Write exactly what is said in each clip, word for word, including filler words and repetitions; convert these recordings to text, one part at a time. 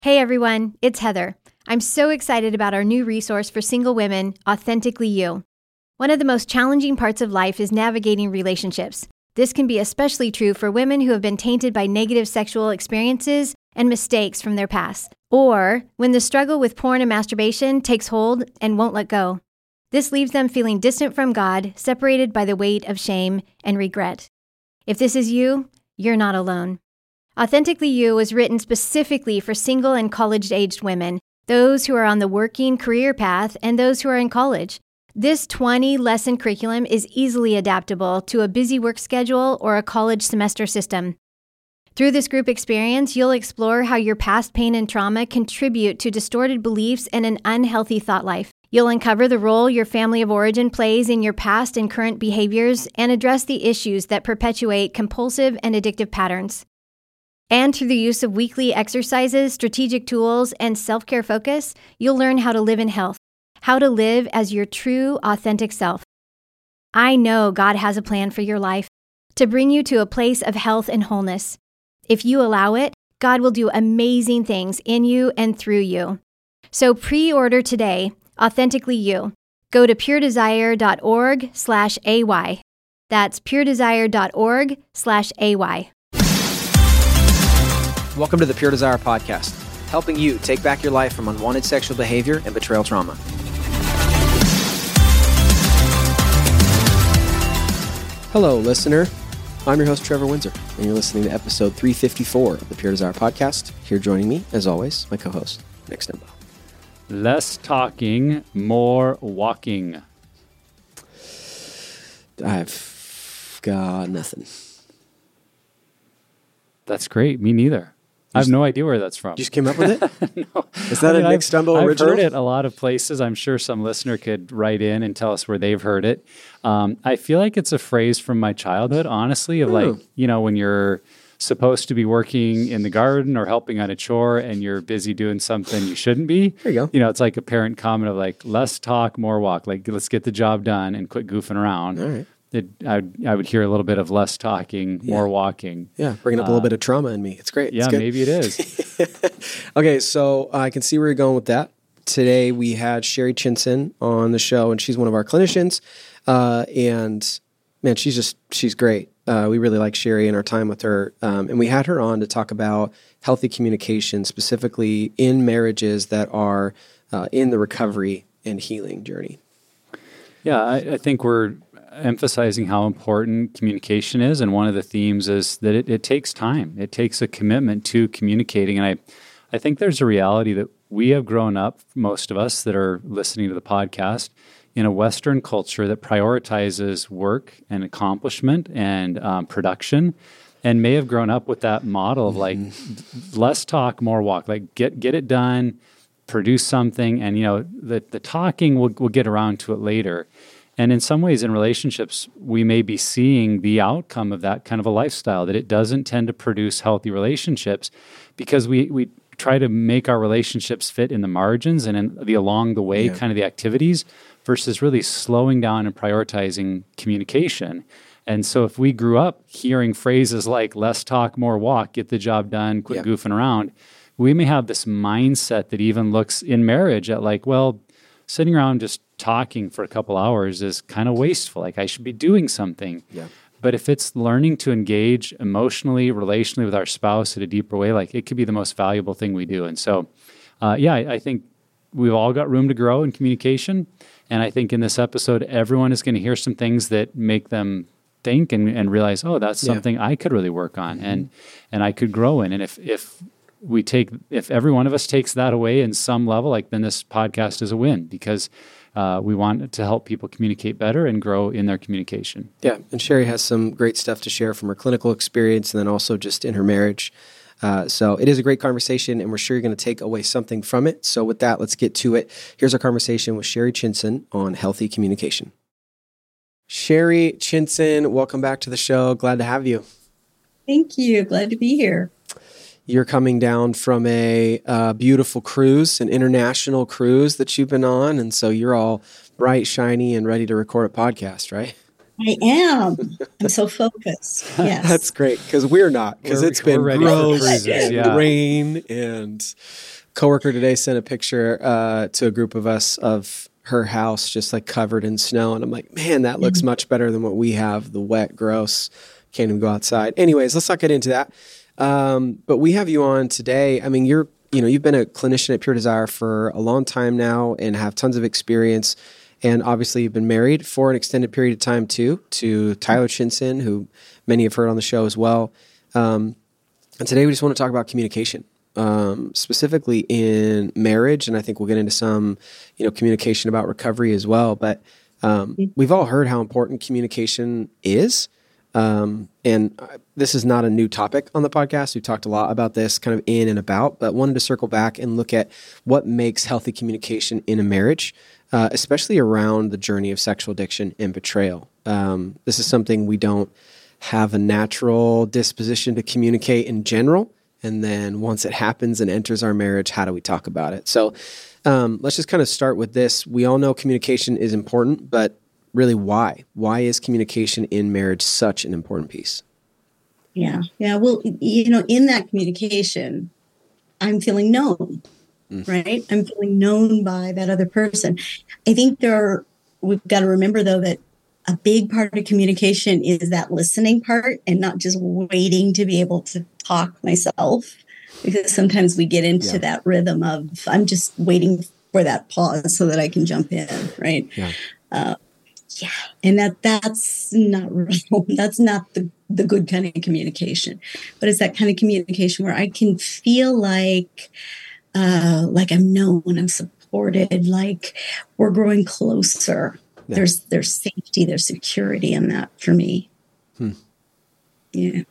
Hey everyone, it's Heather. I'm so excited about our new resource for single women, Authentically You. One of the most challenging parts of life is navigating relationships. This can be especially true for women who have been tainted by negative sexual experiences and mistakes from their past, or when the struggle with porn and masturbation takes hold and won't let go. This leaves them feeling distant from God, separated by the weight of shame and regret. If this is you, you're not alone. Authentically You was written specifically for single and college-aged women, those who are on the working career path and those who are in college. This twenty-lesson curriculum is easily adaptable to a busy work schedule or a college semester system. Through this group experience, you'll explore how your past pain and trauma contribute to distorted beliefs and an unhealthy thought life. You'll uncover the role your family of origin plays in your past and current behaviors and address the issues that perpetuate compulsive and addictive patterns. And through the use of weekly exercises, strategic tools, and self-care focus, you'll learn how to live in health, how to live as your true, authentic self. I know God has a plan for your life to bring you to a place of health and wholeness. If you allow it, God will do amazing things in you and through you. So pre-order today, Authentically You. Go to puredesire.org slash AY. That's puredesire.org slash AY. Welcome to the Pure Desire Podcast, helping you take back your life from unwanted sexual behavior and betrayal trauma. Hello, listener. I'm your host, Trevor Windsor, and you're listening to episode three fifty-four of the Pure Desire Podcast. Here joining me, as always, my co-host, Nick Stembo. Less talking, more walking. I've got nothing. That's great. Me neither. I have no idea where that's from. You just came up with it? No. Is that I mean, a Nick I've, Stumbo original? I've heard it a lot of places. I'm sure some listener could write in and tell us where they've heard it. Um, I feel like it's a phrase from my childhood, honestly, of like, you know, when you're supposed to be working in the garden or helping on a chore and you're busy doing something you shouldn't be. There you go. You know, it's like a parent comment of like, less talk, more walk. Like, let's get the job done and quit goofing around. All right. It, I, would, I would hear a little bit of less talking, yeah. more walking. Yeah, bringing up uh, a little bit of trauma in me. It's great. Yeah, it's maybe it is. Okay, so uh, I can see where you're going with that. Today we had Sherry Chinson on the show, and she's one of our clinicians. Uh, and man, she's just, she's great. Uh, we really like Sherry and our time with her. Um, and we had her on to talk about healthy communication, specifically in marriages that are uh, in the recovery and healing journey. Yeah, I, I think we're emphasizing how important communication is. And one of the themes is that it, it takes time. It takes a commitment to communicating. And I, I think there's a reality that we have grown up, most of us that are listening to the podcast, in a Western culture that prioritizes work and accomplishment and um, production, and may have grown up with that model of like, mm-hmm. less talk, more walk, like get get it done, produce something, and you know the, the talking, we'll, we'll get around to it later. And in some ways in relationships, we may be seeing the outcome of that kind of a lifestyle, that it doesn't tend to produce healthy relationships because we, we try to make our relationships fit in the margins and in the along the way yeah. kind of the activities versus really slowing down and prioritizing communication. And so if we grew up hearing phrases like less talk, more walk, get the job done, quit yeah. goofing around, we may have this mindset that even looks in marriage at like, well, sitting around just talking for a couple hours is kind of wasteful. Like I should be doing something. Yeah. But if it's learning to engage emotionally, relationally with our spouse in a deeper way, like it could be the most valuable thing we do. And so, uh, yeah, I, I think we've all got room to grow in communication. And I think in this episode, everyone is going to hear some things that make them think and, and realize, oh, that's yeah. something I could really work on mm-hmm. and and I could grow in. And if if we take, if every one of us takes that away in some level, like then this podcast is a win because uh, we want to help people communicate better and grow in their communication. Yeah, and Sherry has some great stuff to share from her clinical experience and then also just in her marriage. Uh, so it is a great conversation, and we're sure you're going to take away something from it. So with that, let's get to it. Here's our conversation with Sherry Chinson on healthy communication. Sherry Chinson, welcome back to the show. Glad to have you. Thank you. Glad to be here. You're coming down from a uh, beautiful cruise, an international cruise that you've been on, and so you're all bright, shiny, and ready to record a podcast, right? I am. I'm so focused. Yes. That's great, because we're not, because it's been gross cruises, and yeah. rain. And coworker today sent a picture uh, to a group of us of her house just like covered in snow. And I'm like, man, that looks much better than what we have. The wet, gross, can't even go outside. Anyways, let's not get into that. Um, but we have you on today. I mean, you're, you know, you've been a clinician at Pure Desire for a long time now and have tons of experience. And obviously you've been married for an extended period of time too, to Tyler Chinson, who many have heard on the show as well. Um, and today we just want to talk about communication, um, specifically in marriage. And I think we'll get into some, you know, communication about recovery as well. But um, we've all heard how important communication is. Um, and uh, this is not a new topic on the podcast. We've talked a lot about this kind of in and about, but wanted to circle back and look at what makes healthy communication in a marriage, uh, especially around the journey of sexual addiction and betrayal. Um, this is something we don't have a natural disposition to communicate in general. And then once it happens and enters our marriage, how do we talk about it? So um, let's just kind of start with this. We all know communication is important, but really why? Why is communication in marriage such an important piece? Yeah. Yeah. Well, you know, in that communication, I'm feeling known, mm. right? I'm feeling known by that other person. I think there are, we've got to remember though, that a big part of communication is that listening part and not just waiting to be able to talk myself, because sometimes we get into yeah. that rhythm of, I'm just waiting for that pause so that I can jump in. Right. Yeah. Uh, Yeah. And that that's not real. That's not the, the good kind of communication. But it's that kind of communication where I can feel like uh, like I'm known, I'm supported, like we're growing closer. Yeah. There's there's safety, there's security in that for me. Hmm. Yeah.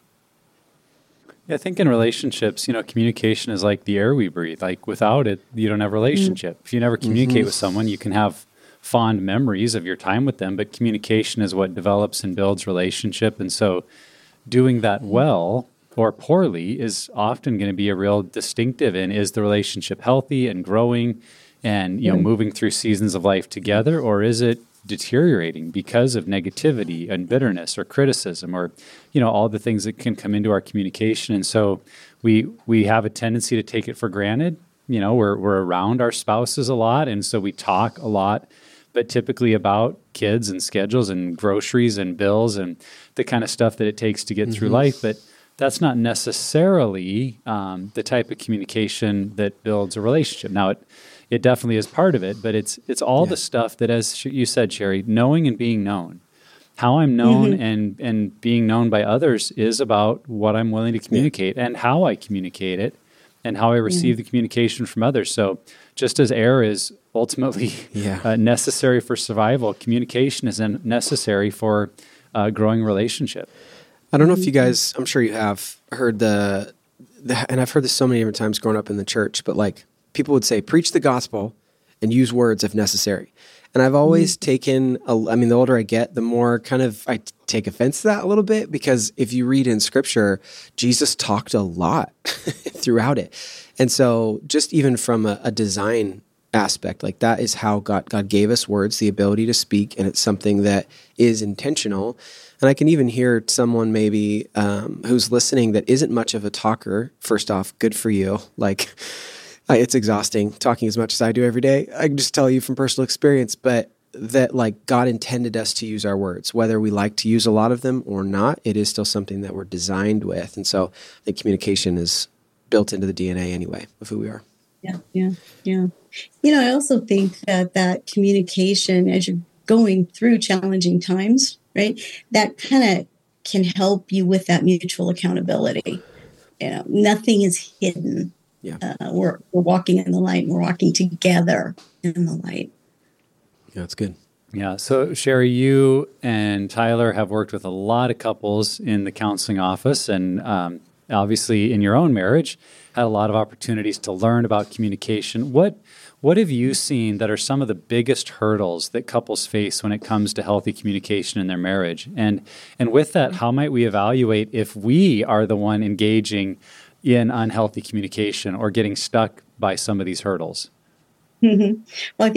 I think in relationships, you know, communication is like the air we breathe. Like without it, you don't have a relationship. Mm. If you never communicate mm-hmm. with someone, you can have fond memories of your time with them, but communication is what develops and builds relationship. And so doing that well or poorly is often going to be a real distinctive in, is the relationship healthy and growing and, you know, moving through seasons of life together, or is it deteriorating because of negativity and bitterness or criticism or, you know, all the things that can come into our communication. And so we, we have a tendency to take it for granted. You know, we're, we're around our spouses a lot. And so we talk a lot, but typically about kids and schedules and groceries and bills and the kind of stuff that it takes to get mm-hmm. through life. But that's not necessarily um, the type of communication that builds a relationship. Now, it it definitely is part of it, but it's it's all yeah. the stuff that, as you said, Sherry, knowing and being known. How I'm known mm-hmm. and, and being known by others is about what I'm willing to communicate yeah. and how I communicate it and how I receive yeah. the communication from others. So just as air is ultimately yeah. uh, necessary for survival, communication is necessary for uh, growing relationship. I don't know if you guys, I'm sure you have heard the, the, and I've heard this so many different times growing up in the church, but like people would say, preach the gospel and use words if necessary. And I've always mm-hmm. taken, a, I mean, the older I get, the more kind of I t- take offense to that a little bit, because if you read in scripture, Jesus talked a lot throughout it. And so just even from a, a design aspect, like that is how God, God gave us words, the ability to speak, and it's something that is intentional. And I can even hear someone maybe um, who's listening that isn't much of a talker. First off, good for you. Like, it's exhausting talking as much as I do every day. I can just tell you from personal experience, but that like God intended us to use our words, whether we like to use a lot of them or not, it is still something that we're designed with. And so I think communication is built into the D N A anyway of who we are. Yeah, yeah, yeah. You know, I also think that that communication, as you're going through challenging times, right, that kind of can help you with that mutual accountability. You know, nothing is hidden. Yeah, uh, we're we're walking in the light. We're walking together in the light. Yeah, that's good. Yeah. So, Sherry, you and Tyler have worked with a lot of couples in the counseling office, and um, obviously in your own marriage, had a lot of opportunities to learn about communication. What what have you seen that are some of the biggest hurdles that couples face when it comes to healthy communication in their marriage? And and with that, how might we evaluate if we are the one engaging in unhealthy communication or getting stuck by some of these hurdles? Mm-hmm. Well, I think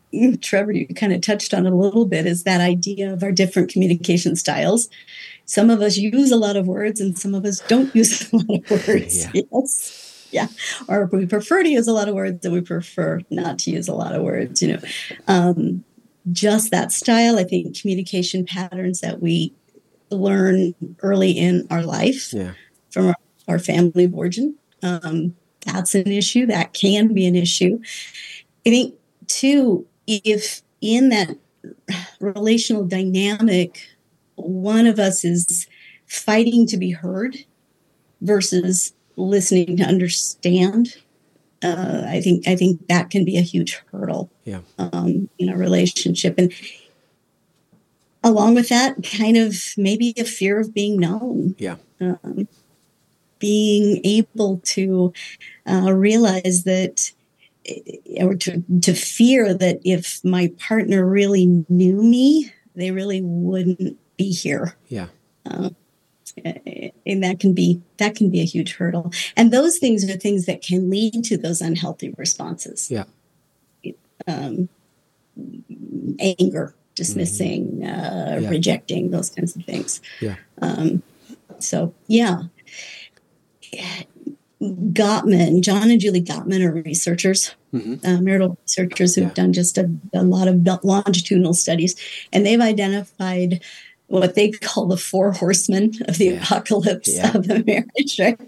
Trevor, you kind of touched on it a little bit, is that idea of our different communication styles. Some of us use a lot of words and some of us don't use a lot of words. Yeah. Yes. Yeah. Or we prefer to use a lot of words and we prefer not to use a lot of words, you know. Um, just that style, I think communication patterns that we learn early in our life yeah. from our, our family of origin. Um, that's an issue. That can be an issue. I think, too, if in that relational dynamic, one of us is fighting to be heard versus listening to understand, uh, I think I think that can be a huge hurdle yeah. um, in a relationship. And along with that, kind of maybe a fear of being known. Yeah. Um, being able to uh, realize that, or to, to fear that if my partner really knew me, they really wouldn't be here. Yeah. Uh, and that can be that can be a huge hurdle. And those things are things that can lead to those unhealthy responses. Yeah. Um, anger, dismissing, mm-hmm. uh, yeah. rejecting, those kinds of things. Yeah. Um, so, yeah. Gottman, John and Julie Gottman are researchers, mm-hmm. uh, marital researchers who've yeah. done just a, a lot of longitudinal studies, and they've identified what they call the four horsemen of the yeah. apocalypse yeah. of the marriage, right?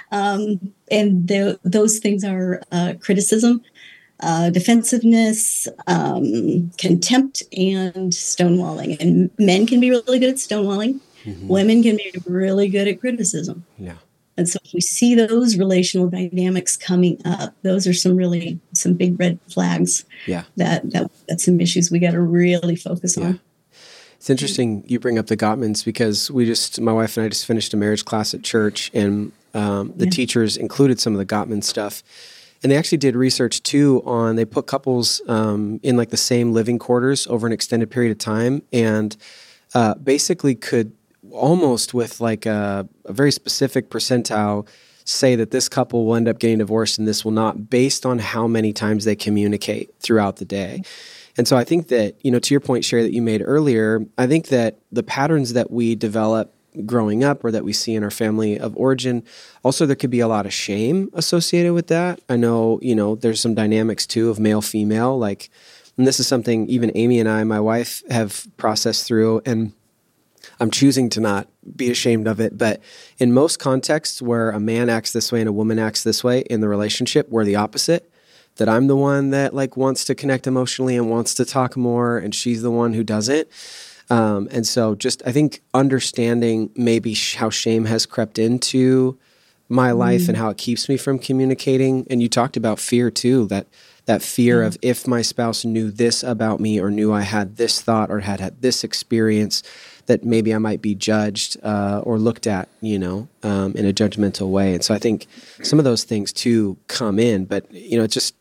Um, and the, those things are uh, criticism, uh, defensiveness, um, contempt, and stonewalling. And men can be really good at stonewalling. Mm-hmm. Women can be really good at criticism. Yeah. And so if we see those relational dynamics coming up, those are some really, some big red flags. Yeah. That, that that's some issues we got to really focus yeah. on. It's interesting you bring up the Gottmans because we just, my wife and I just finished a marriage class at church, and um, the yeah. teachers included some of the Gottman stuff. And they actually did research too on, they put couples um, in like the same living quarters over an extended period of time, and uh, basically could almost with like a, a very specific percentile say that this couple will end up getting divorced and this will not, based on how many times they communicate throughout the day. And so I think that, you know, to your point, Sherry, that you made earlier, I think that the patterns that we develop growing up or that we see in our family of origin, also there could be a lot of shame associated with that. I know, you know, there's some dynamics too of male, female, like, and this is something even Amy and I, my wife, have processed through, and I'm choosing to not be ashamed of it. But in most contexts where a man acts this way and a woman acts this way in the relationship, we're the opposite. That I'm the one that like wants to connect emotionally and wants to talk more, and she's the one who doesn't. Um, and so just, I think understanding maybe sh- how shame has crept into my mm. life and how it keeps me from communicating. And you talked about fear too, that that fear mm. of if my spouse knew this about me or knew I had this thought or had had this experience, that maybe I might be judged uh, or looked at, you know, um, in a judgmental way. And so I think some of those things too come in, but, you know, it's just,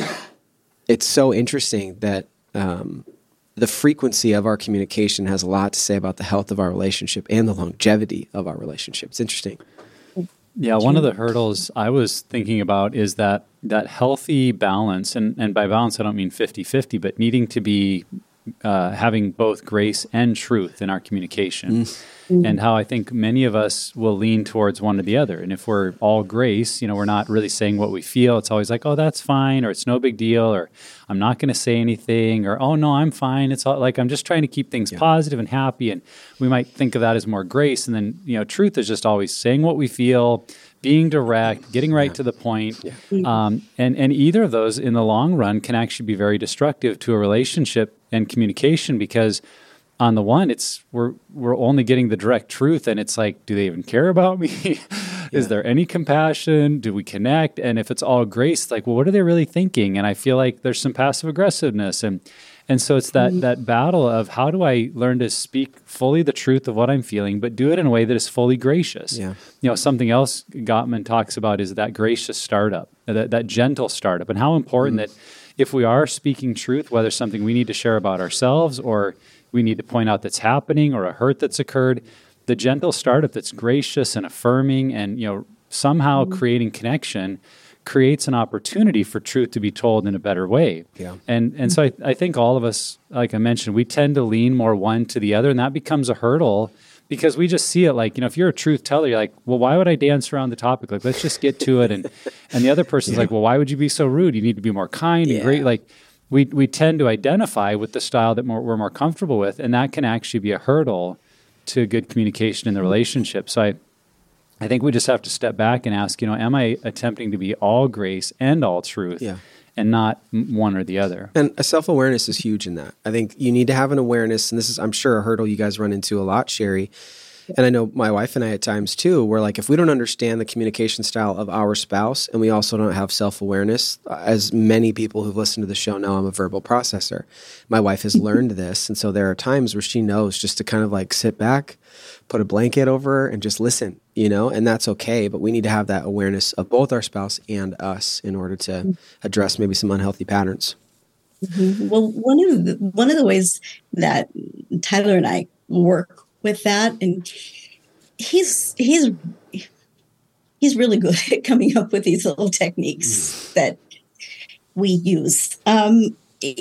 it's so interesting that um, the frequency of our communication has a lot to say about the health of our relationship and the longevity of our relationship. It's interesting. Yeah, one of the hurdles I was thinking about is that that healthy balance, and, and by balance I don't mean fifty-fifty, but needing to be Uh, having both grace and truth in our communication, mm. and how I think many of us will lean towards one or the other. And if we're all grace, you know, we're not really saying what we feel. It's always like, oh, that's fine, or it's no big deal, or I'm not going to say anything, or oh no, I'm fine. It's all like I'm just trying to keep things yeah. positive and happy. And we might think of that as more grace. And then, you know, truth is just always saying what we feel, being direct, getting right yeah. to the point. Yeah. Um, and, and either of those in the long run can actually be very destructive to a relationship and communication, because on the one, it's we're we're only getting the direct truth, and it's like, do they even care about me? Is yeah. there any compassion? Do we connect? And if it's all grace, like, well, what are they really thinking? And I feel like there's some passive aggressiveness, and and so it's that mm-hmm. that battle of how do I learn to speak fully the truth of what I'm feeling, but do it in a way that is fully gracious. Yeah. You know, something else Gottman talks about is that gracious startup, that that gentle startup, and how important mm-hmm. that. If we are speaking truth, whether it's something we need to share about ourselves or we need to point out that's happening or a hurt that's occurred, the gentle startup that's gracious and affirming and, you know, somehow mm-hmm. creating connection creates an opportunity for truth to be told in a better way. Yeah. And and so I, I think all of us, like I mentioned, we tend to lean more one to the other, and that becomes a hurdle because we just see it like, you know, if you're a truth teller, you're like, well, why would I dance around the topic? Like, let's just get to it. And and the other person's yeah. like, well, why would you be so rude? You need to be more kind yeah. and great. Like, we we tend to identify with the style that more, we're more comfortable with, and that can actually be a hurdle to good communication in the relationship. So I I think we just have to step back and ask, you know, am I attempting to be all grace and all truth? Yeah. And not one or the other. And a self-awareness is huge in that. I think you need to have an awareness, and this is, I'm sure, a hurdle you guys run into a lot, Sherry. And I know my wife and I at times too, where like if we don't understand the communication style of our spouse and we also don't have self-awareness, as many people who've listened to the show know, I'm a verbal processor. My wife has learned this. And so there are times where she knows just to kind of like sit back, put a blanket over her and just listen, you know, and that's okay. But we need to have that awareness of both our spouse and us in order to address maybe some unhealthy patterns. Mm-hmm. Well, one of the, one of the ways that Tyler and I work with that, and he's he's he's really good at coming up with these little techniques mm. that we use. Um,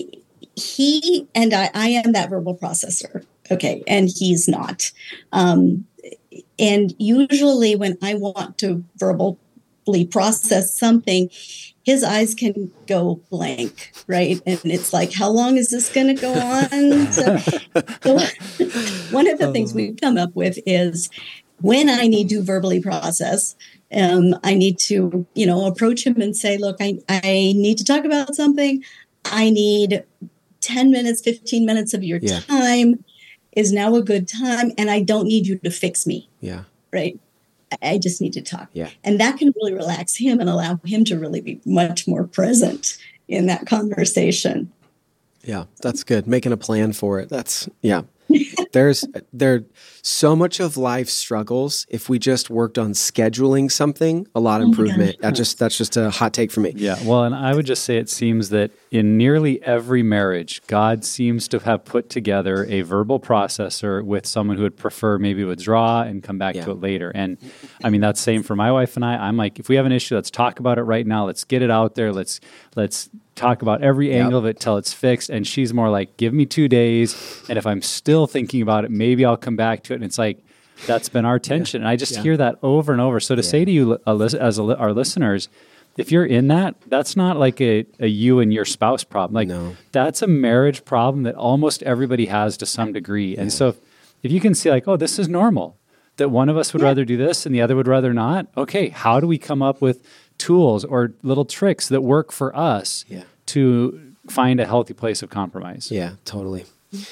he and I, I am that verbal processor, okay, and he's not. Um, and usually, when I want to verbally process something, his eyes can go blank, right? And it's like, how long is this going to go on? So, so one of the things we've come up with is when I need to verbally process, um, I need to, you know, approach him and say, look, I, I need to talk about something. I need ten minutes, fifteen minutes of your yeah. time. Is now a good time? And I don't need you to fix me. Yeah. Right. I just need to talk. Yeah. And that can really relax him and allow him to really be much more present in that conversation. Yeah, that's good. Making a plan for it. That's, yeah. There's there so much of life struggles. If we just worked on scheduling something, a lot of improvement. That just that's just a hot take for me. Yeah. Well, and I would just say it seems that in nearly every marriage, God seems to have put together a verbal processor with someone who would prefer maybe withdraw and come back yeah. to it later. And I mean that's same for my wife and I. I'm like, if we have an issue, let's talk about it right now. Let's get it out there. Let's let's talk about every yep. angle of it till it's fixed. And she's more like, give me two days. And if I'm still thinking about it, maybe I'll come back to it. And it's like, that's been our tension. Yeah. And I just yeah. hear that over and over. So to yeah. say to you as a, our listeners, if you're in that, that's not like a, a you and your spouse problem. Like no. that's a marriage problem that almost everybody has to some degree. Yeah. And so if, if you can see like, oh, this is normal, that one of us would yeah. rather do this and the other would rather not. Okay. How do we come up with tools or little tricks that work for us yeah. to find a healthy place of compromise? Yeah, totally.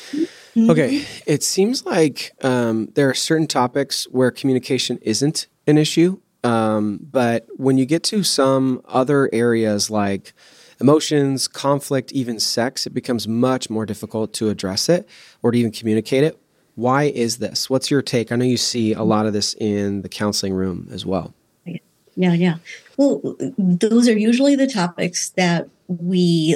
Okay. It seems like um, there are certain topics where communication isn't an issue. Um, but when you get to some other areas like emotions, conflict, even sex, it becomes much more difficult to address it or to even communicate it. Why is this? What's your take? I know you see a lot of this in the counseling room as well. Yeah, yeah. Well, those are usually the topics that we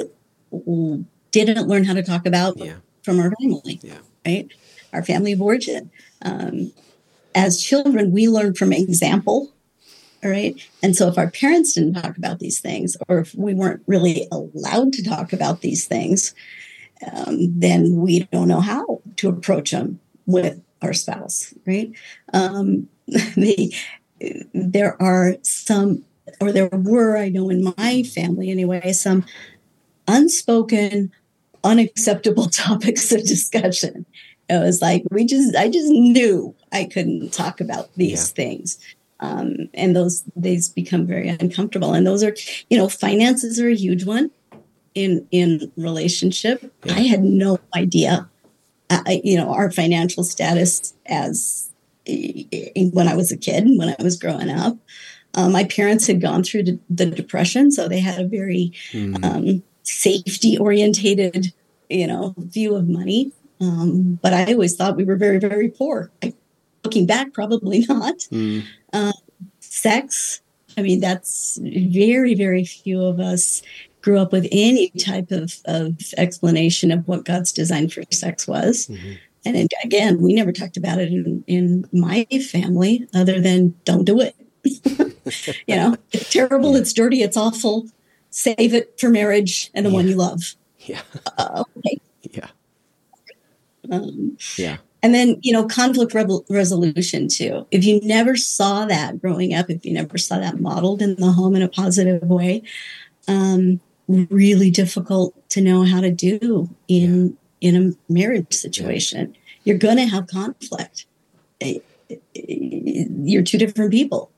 didn't learn how to talk about yeah. from our family, yeah. right? Our family of origin. Um, as children, we learn from example, all right? And so if our parents didn't talk about these things, or if we weren't really allowed to talk about these things, um, then we don't know how to approach them with our spouse, right? Um, the There are some, or there were, I know in my family anyway, some unspoken, unacceptable topics of discussion. It was like, we just, I just knew I couldn't talk about these yeah. things. Um, and those, these become very uncomfortable. And those are, you know, finances are a huge one in, in relationship. Yeah. I had no idea, uh, you know, our financial status as when I was a kid, when I was growing up. Um, my parents had gone through the, the Depression, so they had a very mm. um, safety-orientated, you know, view of money. Um, but I always thought we were very, very poor. I, looking back, probably not. Mm. Uh, sex, I mean, that's very, very few of us grew up with any type of, of explanation of what God's design for sex was. Mm-hmm. And again, we never talked about it in, in my family other than don't do it. You know, it's terrible, it's dirty, it's awful. Save it for marriage and the yeah. one you love. Yeah. Uh, okay. Yeah. Um, yeah. And then, you know, conflict re- resolution too. If you never saw that growing up, if you never saw that modeled in the home in a positive way, um, really difficult to know how to do in yeah. in a marriage situation. Yeah. You're going to have conflict. You're two different people.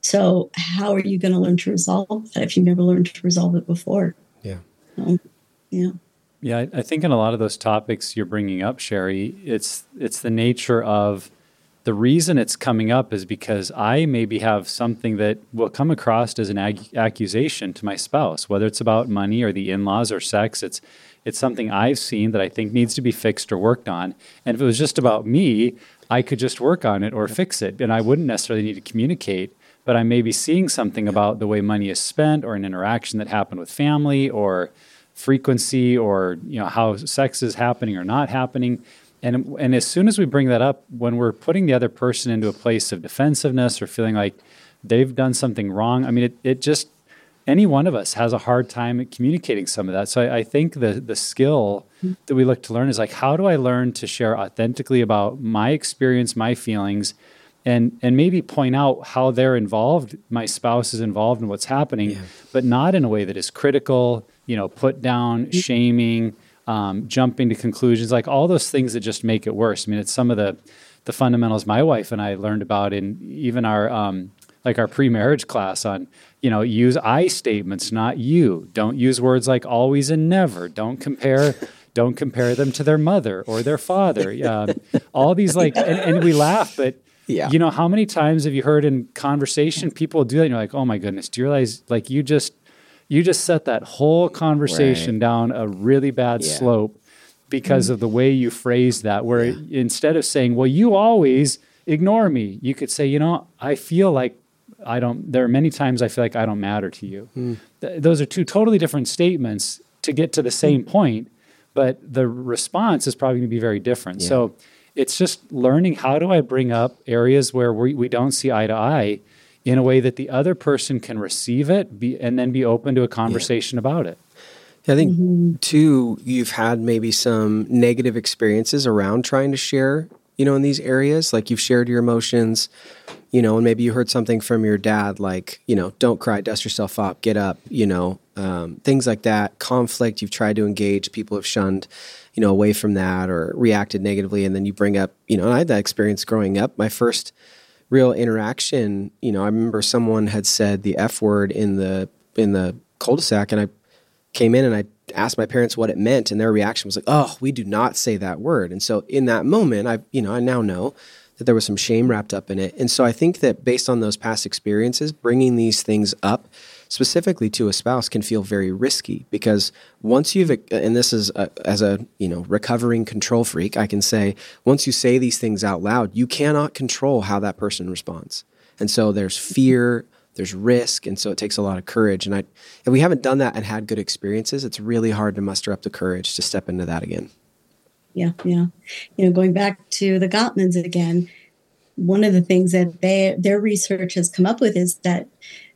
So how are you going to learn to resolve that if you've never learned to resolve it before? Yeah. Um, yeah. Yeah, I think in a lot of those topics you're bringing up, Sherry, it's it's the nature of the reason it's coming up is because I maybe have something that will come across as an ag- accusation to my spouse, whether it's about money or the in-laws or sex. It's it's something I've seen that I think needs to be fixed or worked on. And if it was just about me, I could just work on it or fix it, and I wouldn't necessarily need to communicate. But I may be seeing something about the way money is spent or an interaction that happened with family or frequency or, you know, how sex is happening or not happening. And and as soon as we bring that up, when we're putting the other person into a place of defensiveness or feeling like they've done something wrong, I mean, it, it just, any one of us has a hard time at communicating some of that. So I, I think the the skill that we look to learn is like, how do I learn to share authentically about my experience, my feelings, and and maybe point out how they're involved, my spouse is involved in what's happening, yeah. but not in a way that is critical, you know, put down, shaming, um, jumping to conclusions, like all those things that just make it worse. I mean, it's some of the the fundamentals my wife and I learned about in even our um, like our pre-marriage class on, you know, use I statements, not you. Don't use words like always and never. Don't compare. Don't compare them to their mother or their father. Um, all these like, and, and we laugh, but. Yeah. You know, how many times have you heard in conversation people do that and you're like, oh my goodness, do you realize like you just you just set that whole conversation right. down a really bad yeah. slope because mm-hmm. of the way you phrased that, where yeah. instead of saying, well, you always ignore me, you could say, you know, I feel like I don't, there are many times I feel like I don't matter to you. Mm. Th- those are two totally different statements to get to the same mm. point, but the response is probably going to be very different. Yeah. So it's just learning, how do I bring up areas where we, we don't see eye to eye in a way that the other person can receive it be, and then be open to a conversation yeah. about it. I think, mm-hmm. too, you've had maybe some negative experiences around trying to share, you know, in these areas. Like you've shared your emotions, you know, and maybe you heard something from your dad, like, you know, don't cry, dust yourself up, get up, you know, um, things like that. Conflict, you've tried to engage, people have shunned, you know, away from that or reacted negatively. And then you bring up, you know, and I had that experience growing up. My first real interaction, you know, I remember someone had said the F word in the in the cul-de-sac, and I came in and I asked my parents what it meant, and their reaction was like, oh, we do not say that word. And so in that moment, I, you know, I now know that there was some shame wrapped up in it. And so I think that based on those past experiences, bringing these things up specifically to a spouse can feel very risky, because once you've, and this is a, as a, you know, recovering control freak, I can say, once you say these things out loud, you cannot control how that person responds. And so there's fear, there's risk, and so it takes a lot of courage. And I, if we haven't done that and had good experiences, it's really hard to muster up the courage to step into that again. Yeah, yeah. You know, going back to the Gottmans again, one of the things that they, their research has come up with is that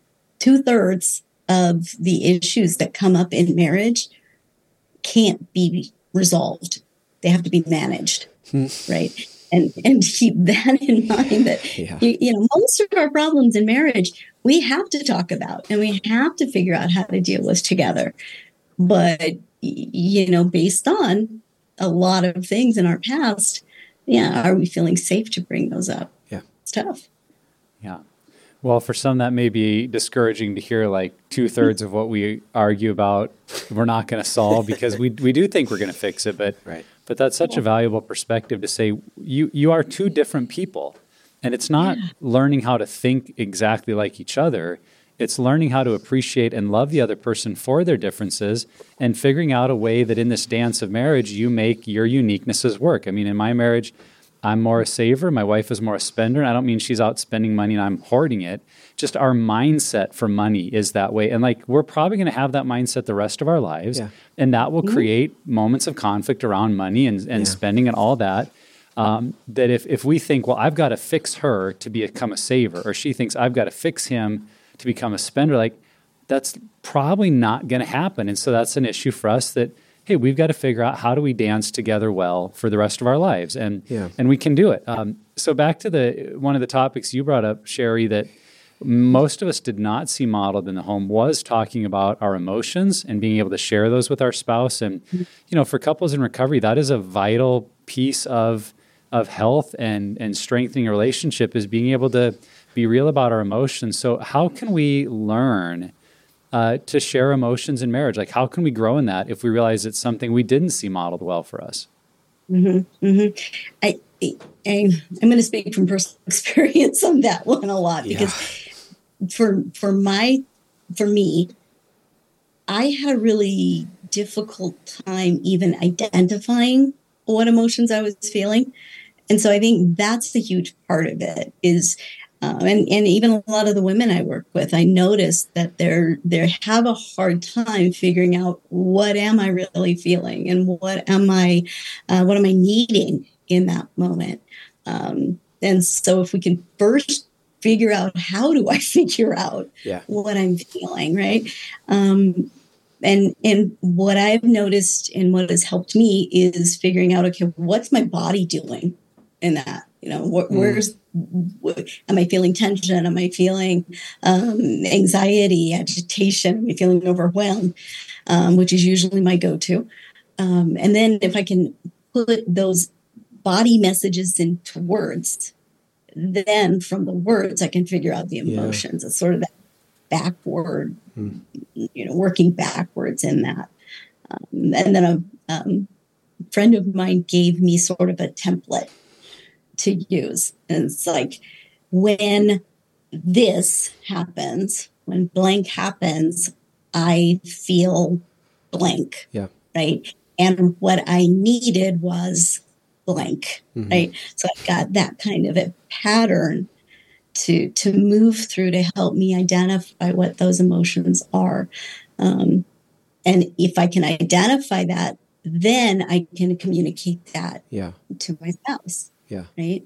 two-thirds of the issues that come up in marriage can't be resolved. They have to be managed, right? And and keep that in mind that, yeah. you, you know, most of our problems in marriage, we have to talk about and we have to figure out how to deal with together. But, you know, based on a lot of things in our past, yeah, are we feeling safe to bring those up? Yeah. It's tough. Yeah. Well, for some, that may be discouraging to hear, like two thirds of what we argue about, we're not going to solve because we we do think we're going to fix it. But right. but that's such a valuable perspective to say you you are two different people, and it's not yeah. learning how to think exactly like each other. It's learning how to appreciate and love the other person for their differences and figuring out a way that in this dance of marriage, you make your uniquenesses work. I mean, in my marriage, I'm more a saver. My wife is more a spender. And I don't mean she's out spending money and I'm hoarding it. Just our mindset for money is that way. And like, we're probably going to have that mindset the rest of our lives. Yeah. And that will create mm-hmm. moments of conflict around money and, and yeah. spending and all that. Um, that if, if we think, well, I've got to fix her to become a saver, or she thinks I've got to fix him to become a spender, like that's probably not going to happen. And so that's an issue for us that, hey, we've got to figure out how do we dance together well for the rest of our lives. And, yeah. and we can do it. Um, so back to the, one of the topics you brought up, Sherry, that most of us did not see modeled in the home was talking about our emotions and being able to share those with our spouse. And, you know, for couples in recovery, that is a vital piece of of health and, and strengthening a relationship, is being able to be real about our emotions. So how can we learn uh, to share emotions in marriage? Like, how can we grow in that if we realize it's something we didn't see modeled well for us? Mm-hmm, mm-hmm. I, I, I'm going to speak from personal experience on that one a lot, Yeah. because for for my for me, I had a really difficult time even identifying what emotions I was feeling. And so I think that's the huge part of it is, uh, and, and even a lot of the women I work with, I noticed that they're, they have a hard time figuring out what am I really feeling and what am I, uh, what am I needing in that moment. Um, and so if we can first figure out, how do I figure out yeah. what I'm feeling, right? Um, And and what I've noticed and what has helped me is figuring out, okay, what's my body doing in that? You know, wh- Mm. where's, wh- am I feeling tension? Am I feeling um, anxiety, agitation? Am I feeling overwhelmed? Um, which is usually my go-to. Um, and then if I can put those body messages into words, then from the words, I can figure out the emotions. Yeah. It's sort of that backward, mm. you know, working backwards in that. Um, and then a um, friend of mine gave me sort of a template to use. And it's like, when this happens, when blank happens, I feel blank. Yeah. Right. And what I needed was blank. Mm-hmm. Right. So I've got that kind of a pattern to to move through to help me identify what those emotions are. Um, and if I can identify that, then I can communicate that yeah. to my spouse. Yeah. Right?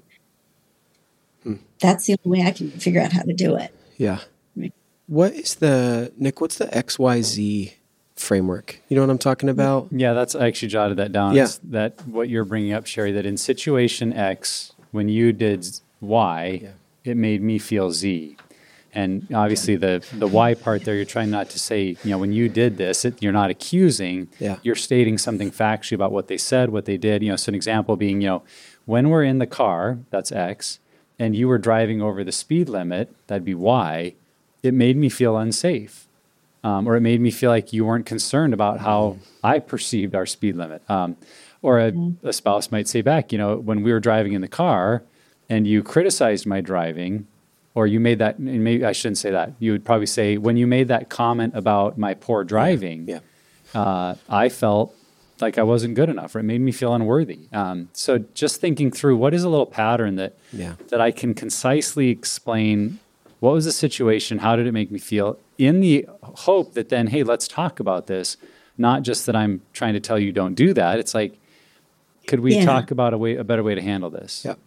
Hmm. That's the only way I can figure out how to do it. Yeah. Right. What is the, Nick, what's the X Y Z framework? You know what I'm talking about? Yeah, that's, I actually jotted that down. Yeah. It's that what you're bringing up, Sherry, that in situation X, when you did Y, yeah. it made me feel Z. And obviously the, the Y part there, you're trying not to say, you know, when you did this, it, you're not accusing, yeah. you're stating something factually about what they said, what they did. You know, so an example being, you know, when we're in the car, that's X, and you were driving over the speed limit, that'd be Y, it made me feel unsafe. Um, or it made me feel like you weren't concerned about how I perceived our speed limit. Um, or a, a spouse might say back, you know, when we were driving in the car and you criticized my driving, or you made that, and maybe I shouldn't say that. You would probably say, when you made that comment about my poor driving, yeah. Yeah. Uh, I felt like I wasn't good enough, or it made me feel unworthy. Um, so just thinking through, what is a little pattern that yeah. that I can concisely explain, what was the situation, how did it make me feel, in the hope that then, hey, let's talk about this, not just that I'm trying to tell you don't do that. It's like, could we yeah. talk about a way, a better way to handle this? Yeah.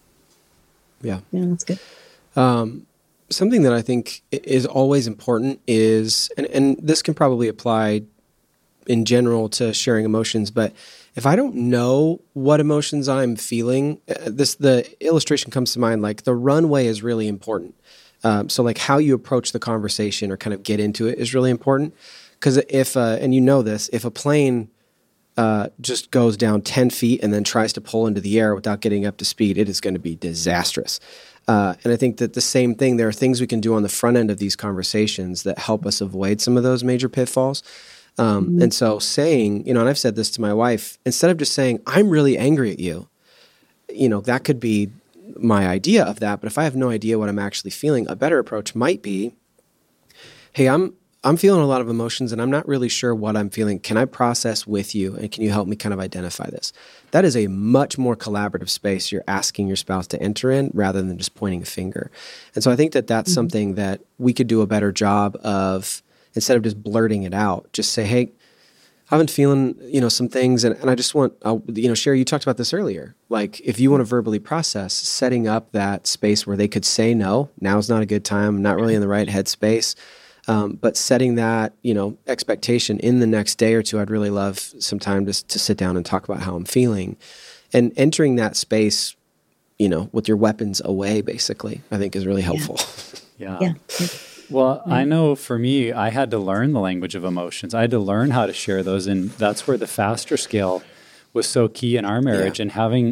Yeah. Yeah, that's good. Um, something that I think is always important is, and, and this can probably apply in general to sharing emotions, but if I don't know what emotions I'm feeling, uh, this the illustration comes to mind, like the runway is really important. Um, so like how you approach the conversation or kind of get into it is really important. Because if, uh, and you know this, if a plane uh, just goes down ten feet and then tries to pull into the air without getting up to speed, it is going to be disastrous. Uh, and I think that the same thing, there are things we can do on the front end of these conversations that help us avoid some of those major pitfalls. Um, mm-hmm. And so saying, you know, and I've said this to my wife, instead of just saying, I'm really angry at you, you know, that could be my idea of that. But if I have no idea what I'm actually feeling, a better approach might be, hey, I'm I'm feeling a lot of emotions and I'm not really sure what I'm feeling. Can I process with you? And can you help me kind of identify this? That is a much more collaborative space you're asking your spouse to enter in rather than just pointing a finger. And so I think that that's mm-hmm. something that we could do a better job of, instead of just blurting it out, just say, hey, I've been feeling, you know, some things, and, and I just want, uh, you know, Sherry, you talked about this earlier. Like, if you want to verbally process, setting up that space where they could say no, now's not a good time, I'm not really in the right headspace. Um, but setting that, you know, expectation in the next day or two, I'd really love some time to to sit down and talk about how I'm feeling, and entering that space, you know, with your weapons away, basically, I think is really helpful. Yeah. Yeah. Well, I know for me, I had to learn the language of emotions. I had to learn how to share those. And that's where the FASTER scale was so key in our marriage. Yeah. And having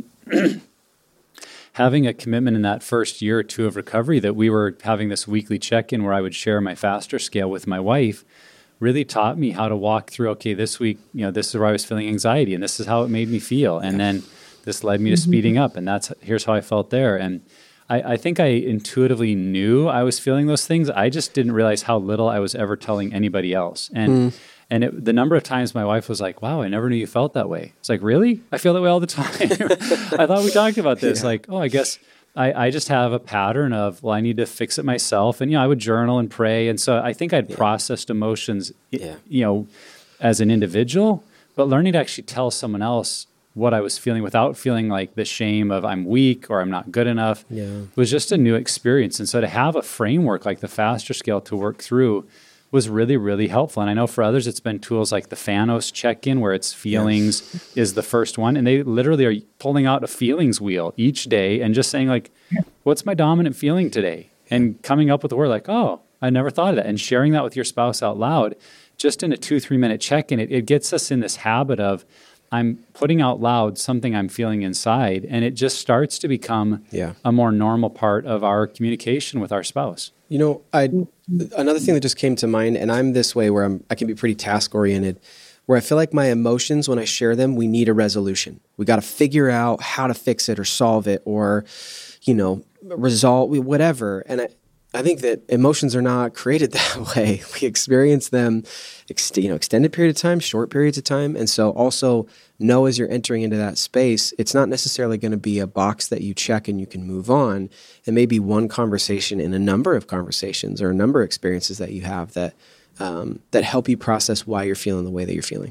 having a commitment in that first year or two of recovery that we were having this weekly check-in where I would share my FASTER scale with my wife really taught me how to walk through, okay, this week, you know, this is where I was feeling anxiety and this is how it made me feel. And then this led me to Mm-hmm. speeding up, and that's here's how I felt there. And I, I think I intuitively knew I was feeling those things. I just didn't realize how little I was ever telling anybody else. And Mm. and it, the number of times my wife was like, wow, I never knew you felt that way. It's like, really? I feel that way all the time. I thought we talked about this. Yeah. Like, oh, I guess I, I just have a pattern of, well, I need to fix it myself. And, you know, I would journal and pray. And so I think I'd Yeah. processed emotions, Yeah. you know, as an individual, but learning to actually tell someone else what I was feeling without feeling like the shame of I'm weak or I'm not good enough Yeah. was just a new experience. And so to have a framework like the FASTER scale to work through was really, really helpful. And I know for others, it's been tools like the FANOS check-in, where it's feelings is the first one. And they literally are pulling out a feelings wheel each day and just saying like, what's my dominant feeling today? And coming up with a word like, oh, I never thought of that. And sharing that with your spouse out loud, just in a two, three minute check-in, it, it gets us in this habit of, I'm putting out loud something I'm feeling inside, and it just starts to become Yeah. a more normal part of our communication with our spouse. You know, I another thing that just came to mind, and I'm this way where I'm I can be pretty task oriented, where I feel like my emotions, when I share them, we need a resolution. We got to figure out how to fix it or solve it or, you know, resolve whatever. And I, I think that emotions are not created that way. We experience them, ex- you know, extended period of time, short periods of time. And so also know as you're entering into that space, it's not necessarily going to be a box that you check and you can move on. It may be one conversation in a number of conversations or a number of experiences that you have that um, that help you process why you're feeling the way that you're feeling.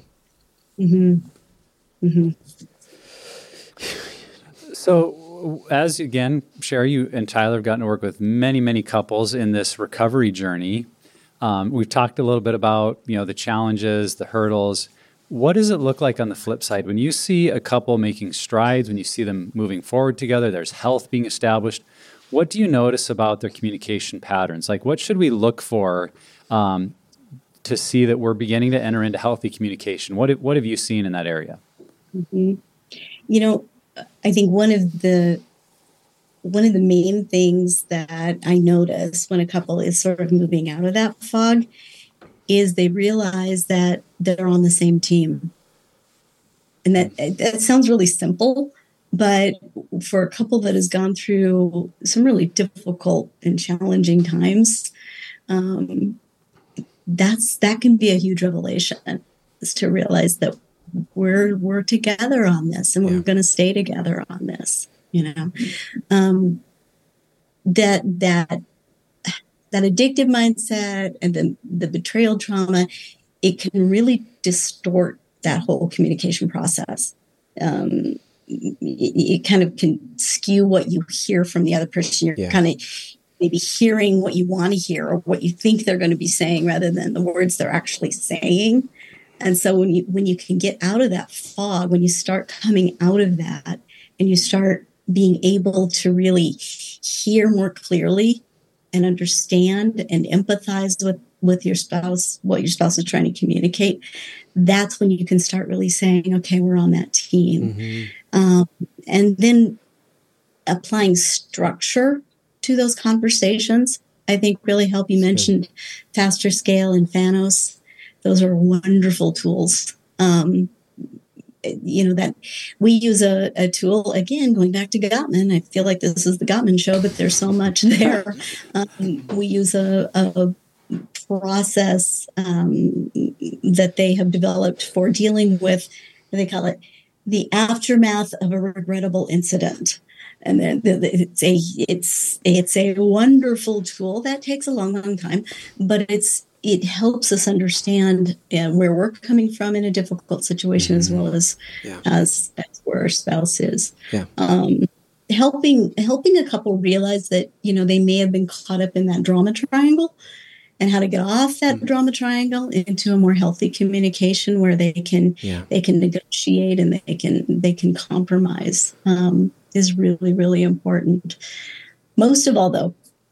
Mm-hmm. Mm-hmm. So as, again, Sherry, you and Tyler have gotten to work with many, many couples in this recovery journey. Um, we've talked a little bit about, you know, the challenges, the hurdles. What does it look like on the flip side? When you see a couple making strides, when you see them moving forward together, there's health being established, what do you notice about their communication patterns? Like, what should we look for um, to see that we're beginning to enter into healthy communication? What, what have you seen in that area? Mm-hmm. You know, I think one of the one of the main things that I notice when a couple is sort of moving out of that fog is they realize that they're on the same team. And that that sounds really simple, but for a couple that has gone through some really difficult and challenging times, um, that's that can be a huge revelation, is to realize that we're we're together on this, and we're Yeah. going to stay together on this. You know, um, that that that addictive mindset and then the betrayal trauma, it can really distort that whole communication process. Um, it, it kind of can skew what you hear from the other person. You're Yeah. kind of maybe hearing what you want to hear or what you think they're going to be saying rather than the words they're actually saying. And so when you when you can get out of that fog, when you start coming out of that and you start being able to really hear more clearly and understand and empathize with, with your spouse, what your spouse is trying to communicate, that's when you can start really saying, okay, we're on that team. Mm-hmm. Um, and then applying structure to those conversations, I think really help. You mentioned FASTER Scale and FANOS. Those are wonderful tools. Um, you know, that we use a, a tool, again, going back to Gottman. I feel like this is the Gottman show, but there's so much there. Um, we use a, a process um, that they have developed for dealing with, what they call it, the aftermath of a regrettable incident. And then it's a it's it's a wonderful tool that takes a long, long time, but it's it helps us understand uh, where we're coming from in a difficult situation, mm-hmm. as well as, yeah. as as where our spouse is. Yeah. Um, helping helping a couple realize that, you know, they may have been caught up in that drama triangle, and how to get off that mm-hmm. drama triangle into a more healthy communication where they can yeah. they can negotiate and they can they can compromise um, is really, really important. Most of all, though,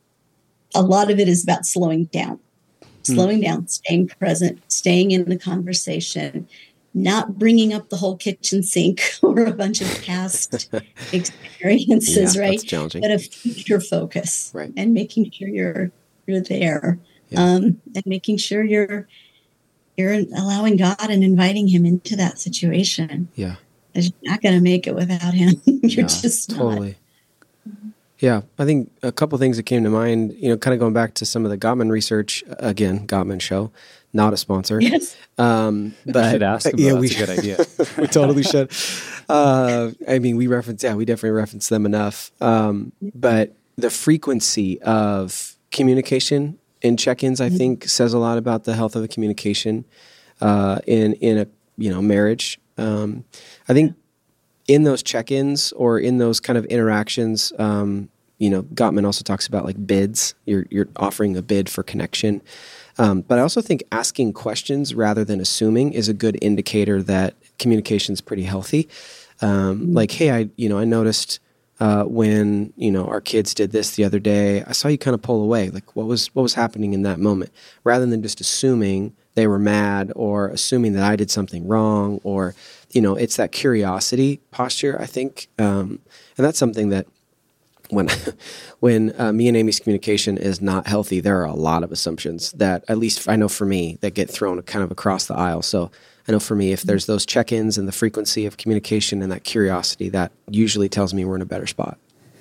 a lot of it is about slowing down, slowing mm. down, staying present, staying in the conversation, not bringing up the whole kitchen sink or a bunch of past experiences, yeah, right? That's challenging. But a future focus, right? And making sure you're you're there, yeah. um, and making sure you're you're allowing God and inviting Him into that situation. Yeah, you're not going to make it without Him. you're yeah, just totally. Not. Yeah, I think a couple things that came to mind, you know, kind of going back to some of the Gottman research, again, Gottman Show, not a sponsor. Yes. Um, but we should ask them. Yeah, That's we, a good idea. we totally should. Uh, I mean, we reference, yeah, we definitely reference them enough. Um, but the frequency of communication in check-ins, I mm-hmm. think, says a lot about the health of the communication uh, in in a you know marriage. Um, I think in those check-ins or in those kind of interactions. Um, You know, Gottman also talks about like bids. You're you're offering a bid for connection. Um, but I also think asking questions rather than assuming is a good indicator that communication is pretty healthy. Um, mm-hmm. Like, hey, I you know I noticed uh, when you know our kids did this the other day. I saw you kind of pull away. Like, what was what was happening in that moment? Rather than just assuming they were mad or assuming that I did something wrong, or you know, it's that curiosity posture. I think, um, and that's something that. When when uh, me and Amy's communication is not healthy, there are a lot of assumptions that, at least I know for me, that get thrown kind of across the aisle. So I know for me, if there's those check-ins and the frequency of communication and that curiosity, that usually tells me we're in a better spot.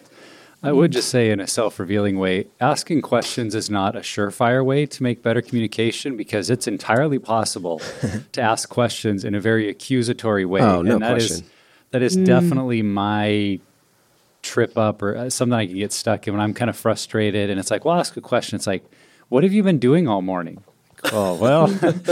I would just say in a self-revealing way, asking questions is not a surefire way to make better communication, because it's entirely possible to ask questions in a very accusatory way. Oh, no and that question. Is, that is mm. definitely my trip up, or something I can get stuck in when I'm kind of frustrated. And it's like, well, I'll ask a question. It's like, what have you been doing all morning? Oh, well,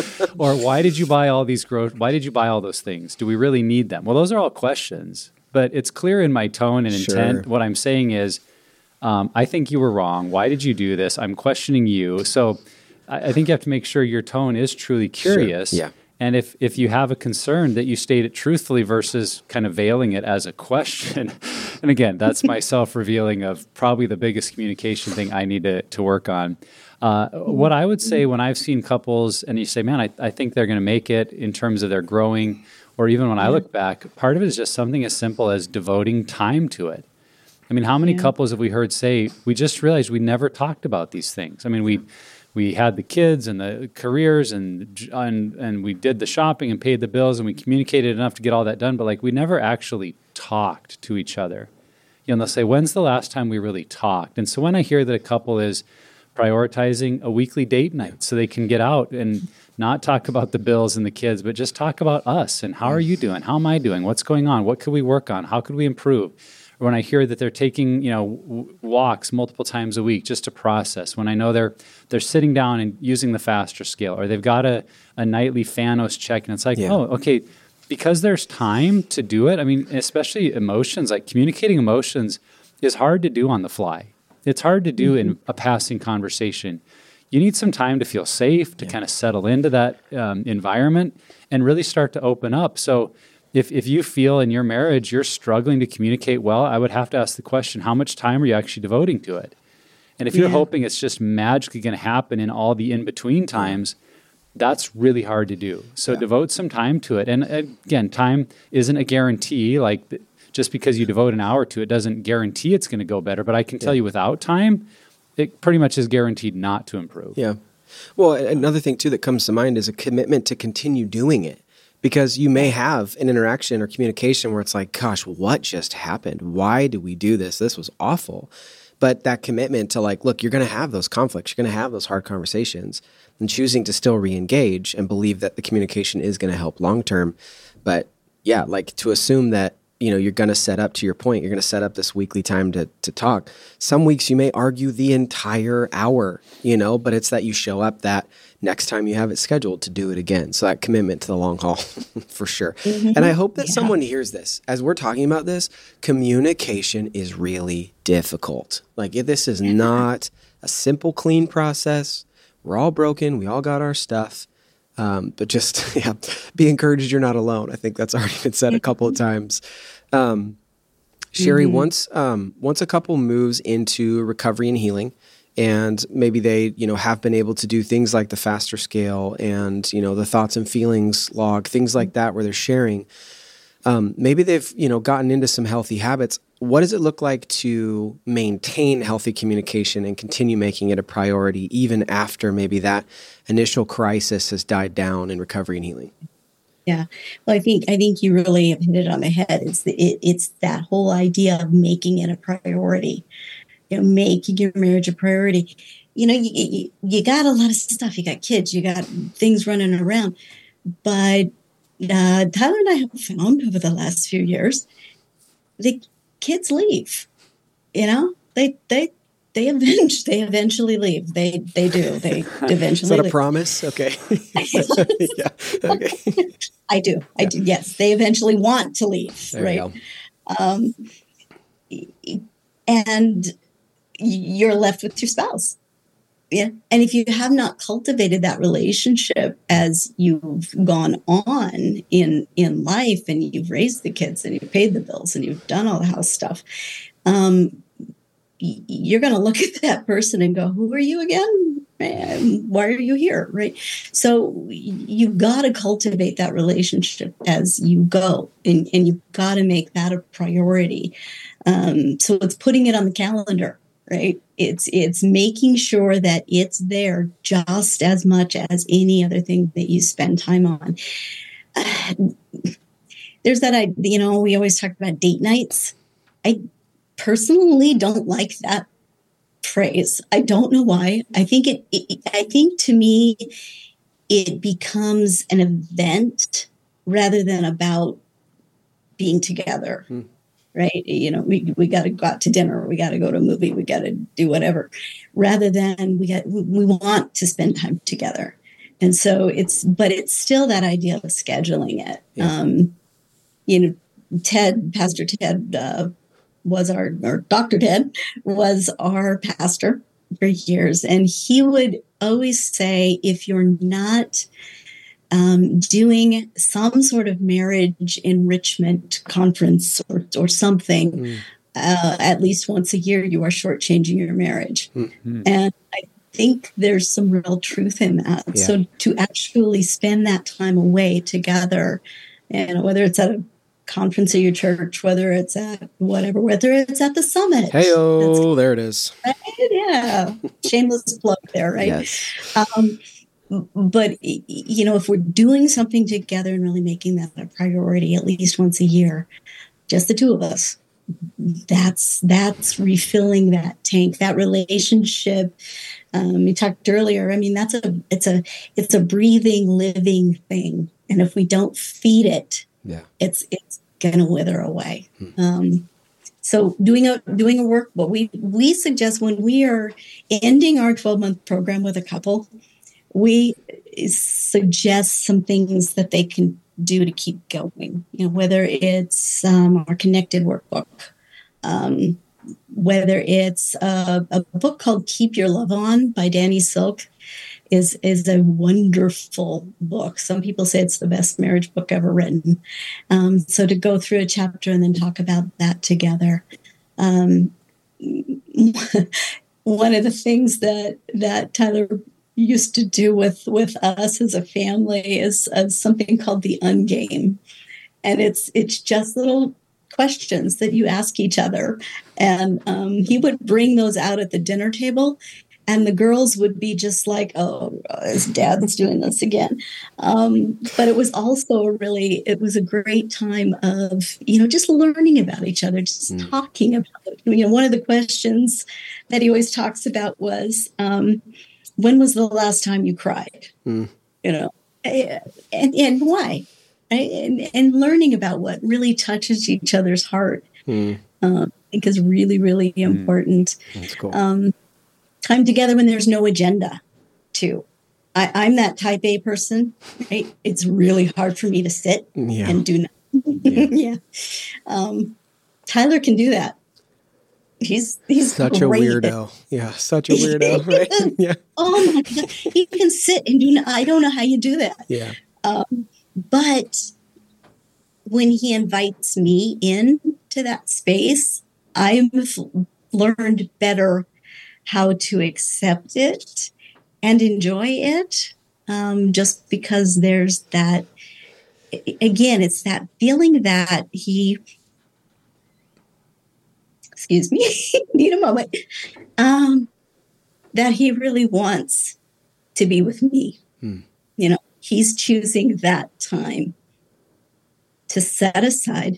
or why did you buy all these gro- why did you buy all those things? Do we really need them? Well, those are all questions, but it's clear in my tone and intent. Sure. What I'm saying is, um, I think you were wrong. Why did you do this? I'm questioning you. So I, I think you have to make sure your tone is truly curious. Sure. Yeah. And if, if you have a concern, that you state it truthfully versus kind of veiling it as a question. And again, that's my self-revealing of probably the biggest communication thing I need to, to work on. Uh, what I would say when I've seen couples and you say, man, I, I think they're going to make it in terms of their growing, or even when I look back, part of it is just something as simple as devoting time to it. I mean, how many yeah. couples have we heard say, we just realized we never talked about these things? I mean, we... We had the kids and the careers and, and and we did the shopping and paid the bills and we communicated enough to get all that done, but like we never actually talked to each other. You know, they'll say, when's the last time we really talked? And so when I hear that a couple is prioritizing a weekly date night so they can get out and not talk about the bills and the kids, but just talk about us and how are you doing? How am I doing? What's going on? What could we work on? How could we improve? Or when I hear that they're taking, you know, w- walks multiple times a week just to process, when I know they're they're sitting down and using the FASTER scale, or they've got a, a nightly Fanos check, and it's like, yeah. oh, okay, because there's time to do it. I mean, especially emotions, like communicating emotions is hard to do on the fly. It's hard to do mm-hmm. in a passing conversation. You need some time to feel safe, to yeah. kind of settle into that um, environment and really start to open up. So If if you feel in your marriage you're struggling to communicate well, I would have to ask the question, how much time are you actually devoting to it? And if you're yeah. hoping it's just magically going to happen in all the in-between times, that's really hard to do. So yeah. devote some time to it. And again, time isn't a guarantee. Like just because you devote an hour to it doesn't guarantee it's going to go better. But I can tell yeah. you without time, it pretty much is guaranteed not to improve. Yeah. Well, another thing too that comes to mind is a commitment to continue doing it. Because you may have an interaction or communication where it's like, gosh, what just happened? Why do we do this? This was awful. But that commitment to like, look, you're going to have those conflicts. You're going to have those hard conversations, and choosing to still re-engage and believe that the communication is going to help long-term. But yeah, like to assume that you know, you're going to set up, to your point, you're going to set up this weekly time to to talk. Some weeks you may argue the entire hour, you know, but it's that you show up that next time you have it scheduled to do it again. So that commitment to the long haul for sure. Mm-hmm. And I hope that yeah. someone hears this. As we're talking about this, communication is really difficult. Like this is not a simple, clean process. We're all broken. We all got our stuff. Um, but just, yeah, be encouraged you're not alone. I think that's already been said a couple of times. Um, Sherry, mm-hmm. once um, once a couple moves into recovery and healing, and maybe they, you know, have been able to do things like the FASTER scale and, you know, the thoughts and feelings log, things like that where they're sharing, um, maybe they've, you know, gotten into some healthy habits. What does it look like to maintain healthy communication and continue making it a priority even after maybe that initial crisis has died down in recovery and healing? Yeah, well, I think I think you really have hit it on the head. It's the, it, it's that whole idea of making it a priority. You know, making your marriage a priority. You know, you, you you got a lot of stuff. You got kids. You got things running around. But uh, Tyler and I have found over the last few years, the kids leave. You know, they they they eventually they eventually leave. They they do. They eventually. Is that a leave. promise? Okay. yeah. Okay. I do. I yeah. do. Yes, they eventually want to leave. There right. Um, and you're left with your spouse. Yeah. And if you have not cultivated that relationship as you've gone on in, in life and you've raised the kids and you've paid the bills and you've done all the house stuff, um, you're going to look at that person and go, who are you again? Man, why are you here? Right. So you've got to cultivate that relationship as you go, and, and you've got to make that a priority. Um, so it's putting it on the calendar. Right. It's it's making sure that it's there just as much as any other thing that you spend time on. Uh, there's that, I, you know, we always talk about date nights. I personally don't like that phrase. I don't know why. I think it, it I think to me, it becomes an event rather than about being together. Hmm. Right. You know, we, we got to go out to dinner. We got to go to a movie. We got to do whatever, rather than we got, we want to spend time together. And so it's, but it's still that idea of scheduling it. Yeah. Um, you know, Ted, Pastor Ted, uh, was our, or Doctor Ted was our pastor for years. And he would always say, if you're not Um, doing some sort of marriage enrichment conference or, or something, mm. uh, at least once a year, you are shortchanging your marriage. Mm-hmm. And I think there's some real truth in that. Yeah. So to actually spend that time away together, and whether it's at a conference at your church, whether it's at whatever, whether it's at the summit. Hey-oh, there it is. Right? Yeah. Shameless plug there, right? Yes. Um, But, you know, if we're doing something together and really making that a priority at least once a year, just the two of us, that's that's refilling that tank, that relationship. Um, you talked earlier. I mean, that's a it's a it's a breathing, living thing. And if we don't feed it, yeah, it's it's gonna wither away. Hmm. Um, so doing a doing a work, what we we suggest when we are ending our twelve month program with a couple, we suggest some things that they can do to keep going. You know, whether it's um, our connected workbook, um, whether it's a, a book called Keep Your Love On by Danny Silk, is is a wonderful book. Some people say it's the best marriage book ever written. Um, so to go through a chapter and then talk about that together. Um, one of the things that that Tyler used to do with with us as a family is uh, something called the Ungame, and it's it's just little questions that you ask each other, and um, he would bring those out at the dinner table, and the girls would be just like, oh, his dad's doing this again. Um, but it was also a really, it was a great time of, you know, just learning about each other, just mm. talking about it. You know, one of the questions that he always talks about was, um, when was the last time you cried? Mm. You know, and, and why? right? And, and learning about what really touches each other's heart, mm. uh, I think is really, really mm. important. That's cool. Um, time together when there's no agenda, too. I, I'm that type A person, right? It's really hard for me to sit yeah. and do nothing. Yeah. yeah. Um, Tyler can do that. He's he's such great. a weirdo. Yeah, such a weirdo, right? Yeah. Oh my God, he can sit and do. I don't know how you do that. Yeah. Um, but when he invites me in to that space, I've learned better how to accept it and enjoy it. Um, just because there's that. Again, it's that feeling that he. Excuse me, need a moment, um, that he really wants to be with me. Hmm. You know, he's choosing that time to set aside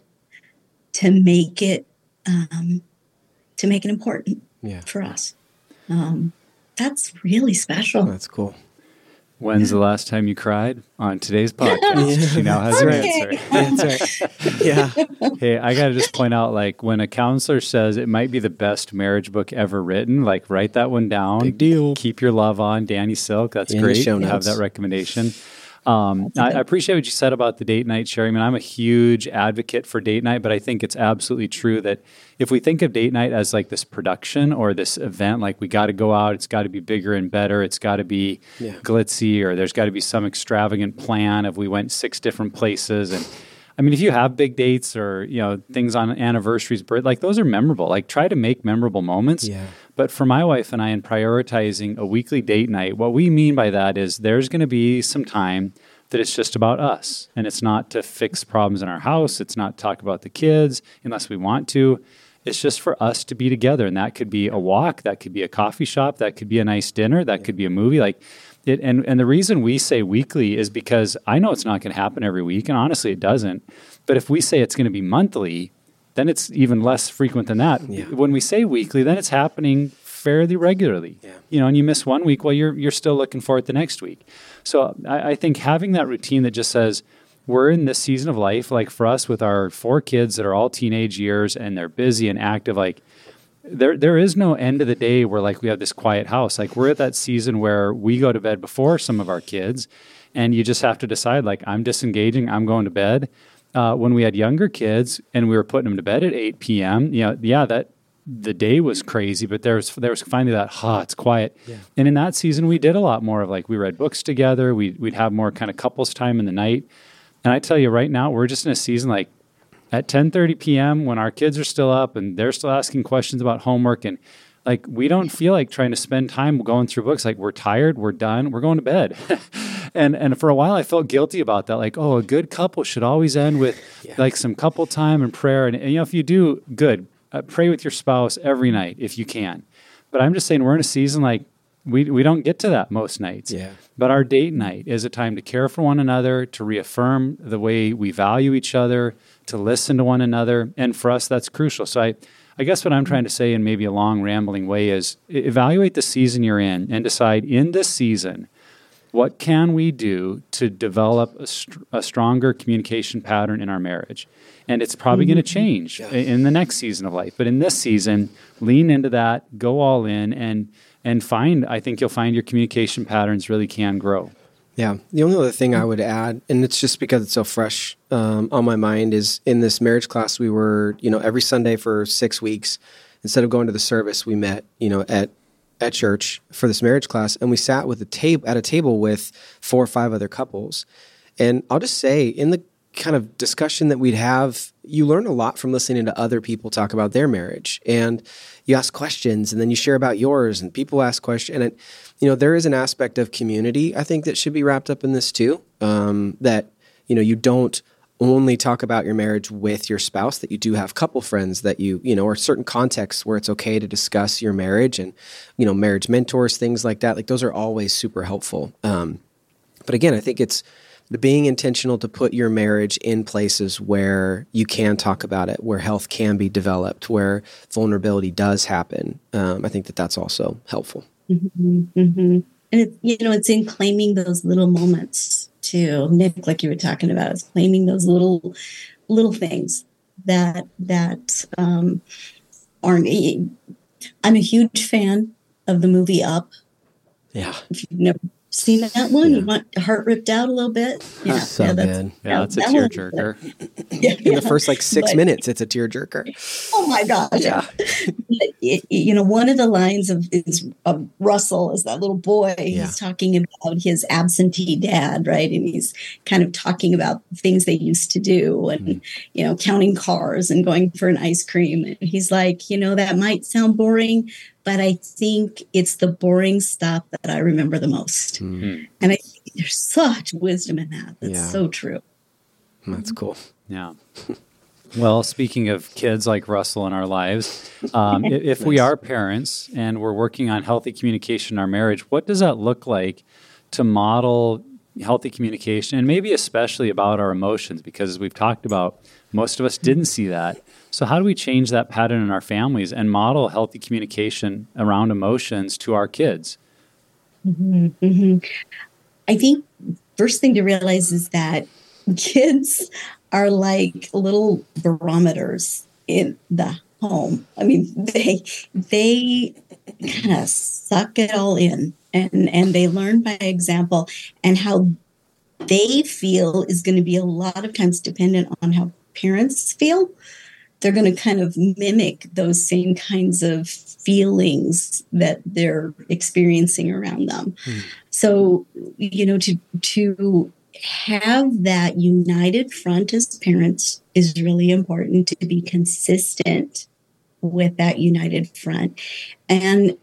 to make it, um, to make it important yeah. for us. Um, that's really special. That's cool. When's the last time you cried? On today's podcast. Yeah. She now has her answer. That's right. Yeah. Hey, I got to just point out, like, when a counselor says it might be the best marriage book ever written, like, write that one down. Big deal. Keep Your Love On, Danny Silk. That's In great. The show You have that recommendation. Um, I, I appreciate what you said about the date night, Sherry. I mean, I'm a huge advocate for date night, but I think it's absolutely true that if we think of date night as like this production or this event, like we got to go out, it's got to be bigger and better, it's got to be yeah. glitzy, or there's got to be some extravagant plan of we went six different places. And I mean, if you have big dates or, you know, things on anniversaries, birth, like those are memorable. Like try to make memorable moments. Yeah. But for my wife and I, in prioritizing a weekly date night, what we mean by that is there's going to be some time that it's just about us. And it's not to fix problems in our house. It's not to talk about the kids unless we want to. It's just for us to be together. And that could be a walk. That could be a coffee shop. That could be a nice dinner. That yeah. could be a movie. Like it. And, and the reason we say weekly is because I know it's not going to happen every week. And honestly, it doesn't. But if we say it's going to be monthly, then it's even less frequent than that. Yeah. When we say weekly, then it's happening fairly regularly. Yeah. You know, and you miss one week, well, you're you're still looking for it the next week. So I, I think having that routine that just says, we're in this season of life, like for us with our four kids that are all teenage years and they're busy and active, like there there is no end of the day where like we have this quiet house. Like we're at that season where we go to bed before some of our kids and you just have to decide, like, I'm disengaging, I'm going to bed. Uh, when we had younger kids and we were putting them to bed at eight p.m., you know, yeah, that the day was crazy, but there was there was finally that, ha, oh, it's quiet. Yeah. And in that season, we did a lot more of like we read books together. We, we'd have more kind of couples time in the night. And I tell you right now, we're just in a season like at ten thirty p.m. when our kids are still up and they're still asking questions about homework. And like we don't feel like trying to spend time going through books. Like we're tired, we're done, we're going to bed. And and for a while, I felt guilty about that. Like, oh, a good couple should always end with yeah. like some couple time and prayer. And, and you know, if you do, good. Uh, pray with your spouse every night if you can. But I'm just saying we're in a season like we we don't get to that most nights. Yeah. But our date night is a time to care for one another, to reaffirm the way we value each other, to listen to one another. And for us, that's crucial. So I, I guess what I'm trying to say in maybe a long rambling way is evaluate the season you're in and decide in this season, what can we do to develop a, st- a stronger communication pattern in our marriage? And it's probably mm-hmm. going to change yeah. in the next season of life. But in this season, lean into that, go all in, and and find, I think you'll find your communication patterns really can grow. Yeah. The only other thing I would add, and it's just because it's so fresh um, on my mind, is in this marriage class, we were, you know, every Sunday for six weeks, instead of going to the service, we met, you know, at at church for this marriage class, and we sat with a table at a table with four or five other couples. And I'll just say, in the kind of discussion that we'd have, you learn a lot from listening to other people talk about their marriage, and you ask questions, and then you share about yours, and people ask questions. And it, you know, there is an aspect of community, I think, that should be wrapped up in this too. Um, that you know, you don't only talk about your marriage with your spouse, that you do have couple friends that you, you know, or certain contexts where it's okay to discuss your marriage, and, you know, marriage mentors, things like that. Like those are always super helpful. Um, but again, I think it's the being intentional to put your marriage in places where you can talk about it, where health can be developed, where vulnerability does happen. Um, I think that that's also helpful. Mm-hmm, mm-hmm. And it, you know, it's in claiming those little moments too, Nick, like you were talking about, is claiming those little, little things that, that, um, aren't, I'm a huge fan of the movie Up. Yeah. If you've never seen that one, Yeah. you want your heart ripped out a little bit. Yeah. So yeah, good. Yeah, that's a tearjerker. Yeah, In the first like six but- minutes, it's a tearjerker. Oh my gosh. Yeah. It- you know, one of the lines of is of Russell is that little boy. Yeah. He's talking about his absentee dad, right? And he's kind of talking about things they used to do and, Mm-hmm. you know, counting cars and going for an ice cream. And he's like, you know, that might sound boring, but I think it's the boring stuff that I remember the most. Mm-hmm. And I think there's such wisdom in that. That's Yeah. so true. That's cool. Yeah. Well, speaking of kids like Russell in our lives, um, i- if we are parents and we're working on healthy communication in our marriage, what does that look like to model healthy communication, and maybe especially about our emotions? Because as we've talked about, most of us didn't see that. So how do we change that pattern in our families and model healthy communication around emotions to our kids? Mm-hmm, mm-hmm. I think first thing to realize is that kids are like little barometers in the home. I mean, they they kind of suck it all in, and and they learn by example, and how they feel is going to be a lot of times dependent on how parents feel. They're going to kind of mimic those same kinds of feelings that they're experiencing around them. Hmm. So, you know, to to have that united front as parents is really important, to be consistent with that united front, and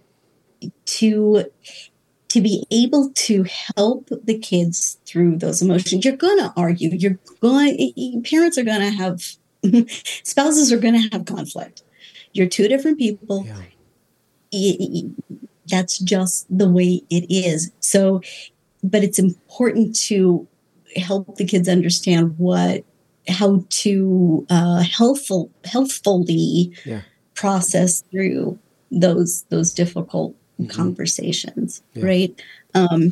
to to be able to help the kids through those emotions. You're going to argue. You're going. Parents are going to have. Spouses are going to have conflict. You're two different people. Yeah. It, it, that's just the way it is. So, but it's important to help the kids understand what, how to uh, healthful, healthfully yeah. process through those those difficult mm-hmm. conversations, yeah. right? Um,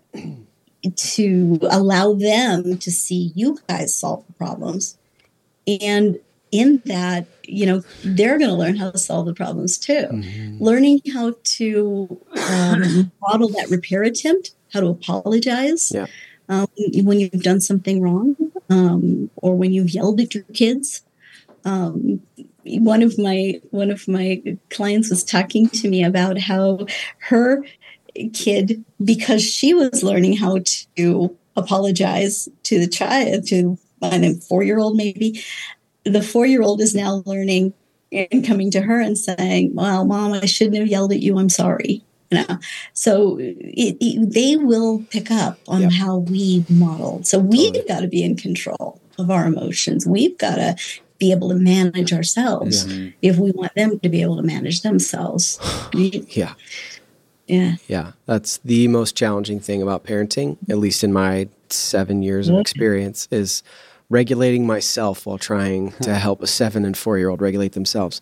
to allow them to see you guys solve the problems. And in that, you know, they're going to learn how to solve the problems too. Mm-hmm. Learning how to um, model that repair attempt, how to apologize yeah. um, when you've done something wrong, um, or when you've yelled at your kids. Um, one of my one of my clients was talking to me about how her kid, because she was learning how to apologize to the child, to a four-year-old maybe, the four-year-old is now learning and coming to her and saying, well, Mom, I shouldn't have yelled at you. I'm sorry. You know, so it, it, they will pick up on yep. how we model. So we've totally. got to be in control of our emotions. We've got to be able to manage ourselves yeah. if we want them to be able to manage themselves. yeah. Yeah. Yeah. That's the most challenging thing about parenting, at least in my seven years of experience, is regulating myself while trying to help a seven and four-year-old regulate themselves.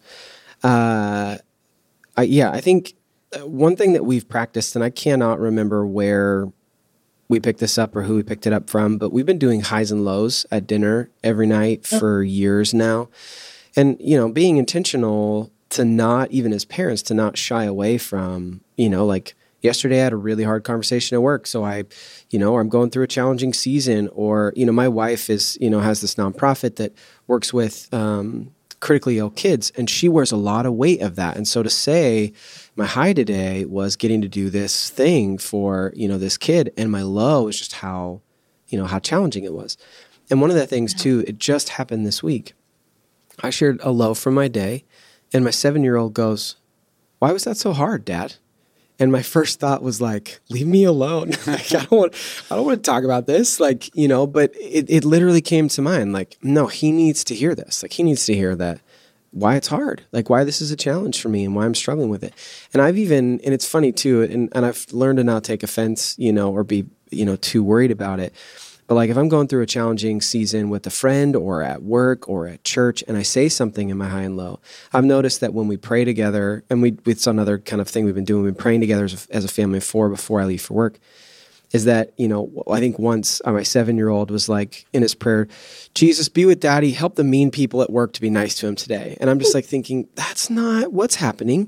Uh, I, yeah, I think one thing that we've practiced, and I cannot remember where we picked this up or who we picked it up from, but we've been doing highs and lows at dinner every night for years now. And, you know, being intentional to not, even as parents, to not shy away from, you know, like, yesterday I had a really hard conversation at work. So I, you know, or I'm going through a challenging season, or, you know, my wife is, you know, has this nonprofit that works with um, critically ill kids, and she wears a lot of weight of that. And so to say my high today was getting to do this thing for, you know, this kid, and my low is just how, you know, how challenging it was. And one of the things too, it just happened this week. I shared a low from my day, and my seven-year-old goes, "Why was that so hard, Dad?" And my first thought was like, leave me alone. like, I don't want, I don't want to talk about this. Like, you know, but it, it literally came to mind. Like, no, he needs to hear this. Like, he needs to hear that, why it's hard, like why this is a challenge for me and why I'm struggling with it. And I've even, and it's funny too, and, and I've learned to not take offense, you know, or be, you know, too worried about it. But like if I'm going through a challenging season with a friend or at work or at church and I say something in my high and low, I've noticed that when we pray together, and we it's another kind of thing we've been doing, we've been praying together as a, as a family of four before I leave for work, is that, you know, I think once uh, my seven-year-old was like in his prayer, Jesus, be with Daddy, help the mean people at work to be nice to him today. And I'm just like thinking, that's not what's happening,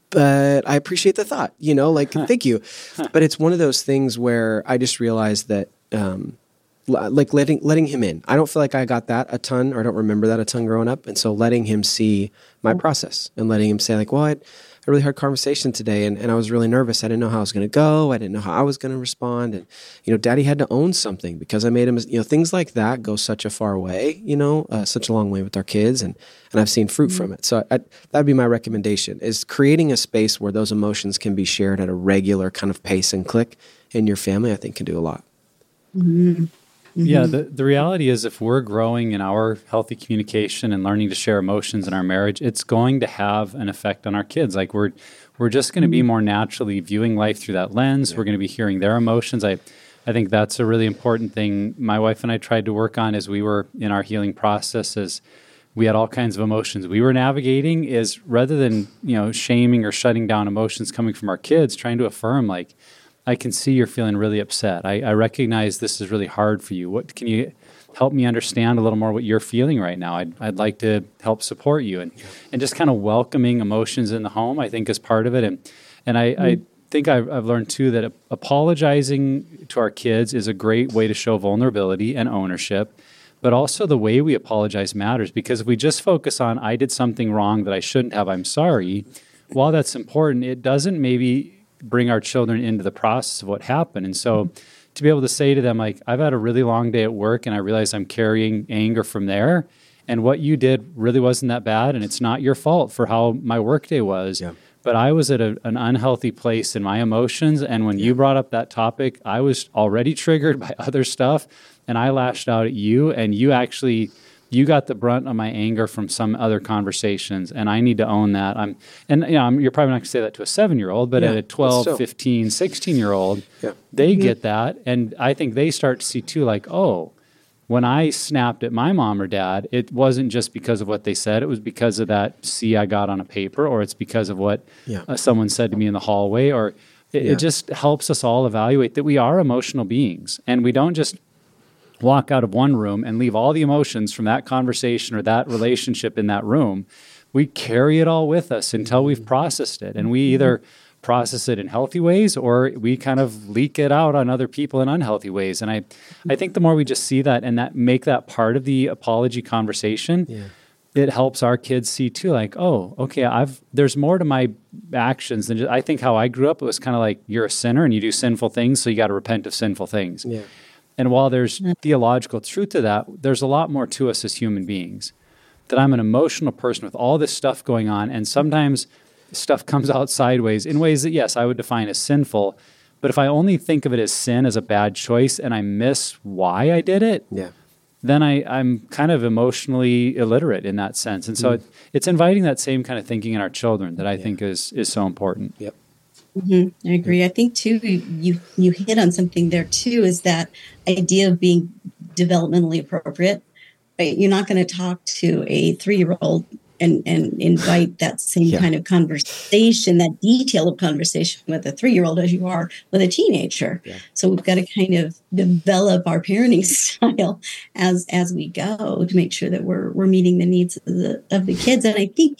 but I appreciate the thought, you know, like, thank you. But it's one of those things where I just realized that, um, like letting letting him in. I don't feel like I got that a ton, or I don't remember that a ton growing up. And so letting him see my process and letting him say like, well, I had a really hard conversation today and, and I was really nervous. I didn't know how I was going to go. I didn't know how I was going to respond. And, you know, Daddy had to own something because I made him, you know, things like that go such a far way, you know, uh, such a long way with our kids. And, and I've seen fruit mm-hmm. from it. So I, that'd be my recommendation, is creating a space where those emotions can be shared at a regular kind of pace and click in your family, I think can do a lot. Mm-hmm. Mm-hmm. Yeah, the, the reality is if we're growing in our healthy communication and learning to share emotions in our marriage, it's going to have an effect on our kids. Like we're we're just going to be more naturally viewing life through that lens. Yeah. We're going to be hearing their emotions. I, I think that's a really important thing my wife and I tried to work on as we were in our healing process. Is we had all kinds of emotions we were navigating, is rather than, you know, shaming or shutting down emotions coming from our kids, trying to affirm like, I can see you're feeling really upset. I, I recognize this is really hard for you. What can you help me understand a little more what you're feeling right now? I'd I'd like to help support you, and and just kind of welcoming emotions in the home, I think, is part of it. And and I, mm-hmm. I think I've, I've learned too that apologizing to our kids is a great way to show vulnerability and ownership. But also the way we apologize matters, because if we just focus on I did something wrong that I shouldn't have, I'm sorry. While that's important, it doesn't maybe bring our children into the process of what happened. And so to be able to say to them, like, I've had a really long day at work and I realize I'm carrying anger from there. And what you did really wasn't that bad. And it's not your fault for how my workday was. Yeah. But I was at a, an unhealthy place in my emotions. And when yeah. you brought up that topic, I was already triggered by other stuff. And I lashed out at you. And you actually... you got the brunt of my anger from some other conversations, and I need to own that. I'm, and you know, I'm, you're probably not going to say that to a seven-year-old, but yeah, at a twelve, fifteen, sixteen-year-old, yeah. they mm-hmm. get that, and I think they start to see too, like, oh, when I snapped at my mom or dad, it wasn't just because of what they said. It was because of that C I got on a paper, or it's because of what yeah. uh, someone said to me in the hallway, or it, yeah. it just helps us all evaluate that we are emotional beings, and we don't just walk out of one room and leave all the emotions from that conversation or that relationship in that room. We carry it all with us until we've processed it. And we either process it in healthy ways or we kind of leak it out on other people in unhealthy ways. And I, I think the more we just see that and that make that part of the apology conversation, yeah. it helps our kids see too, like, oh, okay, I've there's more to my actions than just, I think how I grew up, it was kind of like you're a sinner and you do sinful things, so you got to repent of sinful things. Yeah. And while there's theological truth to that, there's a lot more to us as human beings. That I'm an emotional person with all this stuff going on, and sometimes stuff comes out sideways in ways that, yes, I would define as sinful. But if I only think of it as sin, as a bad choice, and I miss why I did it, yeah. then I, I'm kind of emotionally illiterate in that sense. And so mm. it, it's inviting that same kind of thinking in our children that I yeah. think is is so important. Yep. Mm-hmm. I agree. I think, too, you you hit on something there, too, is that idea of being developmentally appropriate. Right? You're not going to talk to a three-year-old and, and invite that same yeah. kind of conversation, that detail of conversation with a three-year-old as you are with a teenager. Yeah. So we've got to kind of develop our parenting style as as we go to make sure that we're we're meeting the needs of the of the kids. And I think,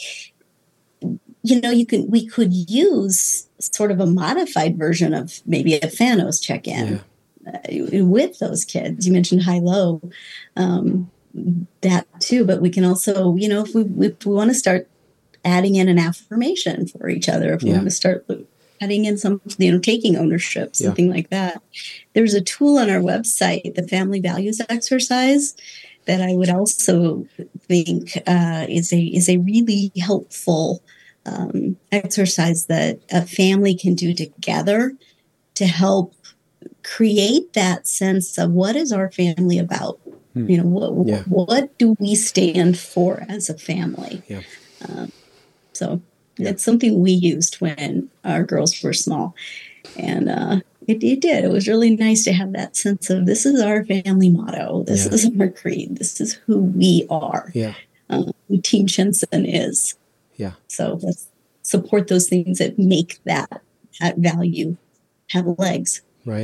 you know, you can we could use sort of a modified version of maybe a Thanos check-in yeah. uh, with those kids. You mentioned high-low, um, that too, but we can also, you know, if we, if we want to start adding in an affirmation for each other, if we yeah. want to start adding in some, you know, taking ownership, something yeah. like that. There's a tool on our website, the Family Values Exercise, that I would also think uh, is a is a really helpful Um, exercise that a family can do together to help create that sense of what is our family about? Hmm. You know, what yeah. what do we stand for as a family? Yeah. Um, so yeah. it's something we used when our girls were small, and uh, it, it did. It was really nice to have that sense of this is our family motto. This yeah. is our creed. This is who we are. Yeah. Um, who Team Chinson is. Yeah. So let's support those things that make that that value have legs. Right.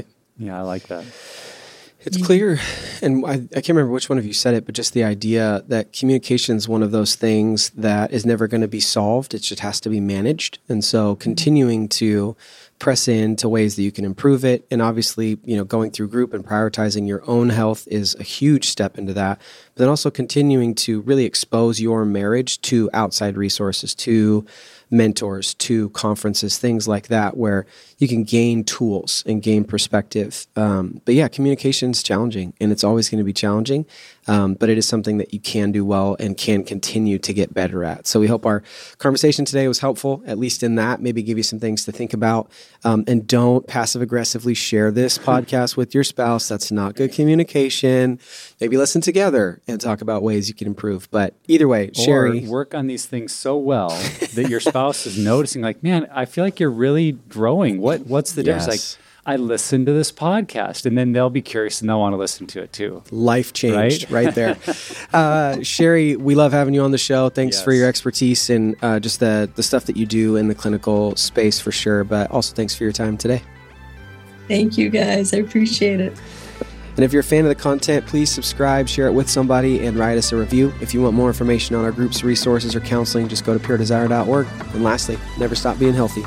Yeah, I like that. It's clear, and I, I can't remember which one of you said it, but just the idea that communication is one of those things that is never going to be solved. It just has to be managed. And so continuing to press into ways that you can improve it. And obviously, you know, going through group and prioritizing your own health is a huge step into that. But then also continuing to really expose your marriage to outside resources, to mentors, to conferences, things like that, where you can gain tools and gain perspective. Um, but yeah, communication is challenging, and it's always going to be challenging. Um, but it is something that you can do well and can continue to get better at. So we hope our conversation today was helpful, at least in that, maybe give you some things to think about. Um, and don't passive aggressively share this podcast with your spouse. That's not good communication. Maybe listen together and talk about ways you can improve. But either way, or Sherry. work on these things so well that your spouse is noticing, like, man, I feel like you're really growing. What What's the difference? Yes. Like, I listened to this podcast, and then they'll be curious and they'll want to listen to it too. Life changed Right? right there. uh, Sherry, we love having you on the show. Thanks Yes. for your expertise and uh, just the, the stuff that you do in the clinical space for sure. But also thanks for your time today. Thank you, guys. I appreciate it. And if you're a fan of the content, please subscribe, share it with somebody, and write us a review. If you want more information on our groups, resources, or counseling, just go to pure desire dot org. And lastly, never stop being healthy.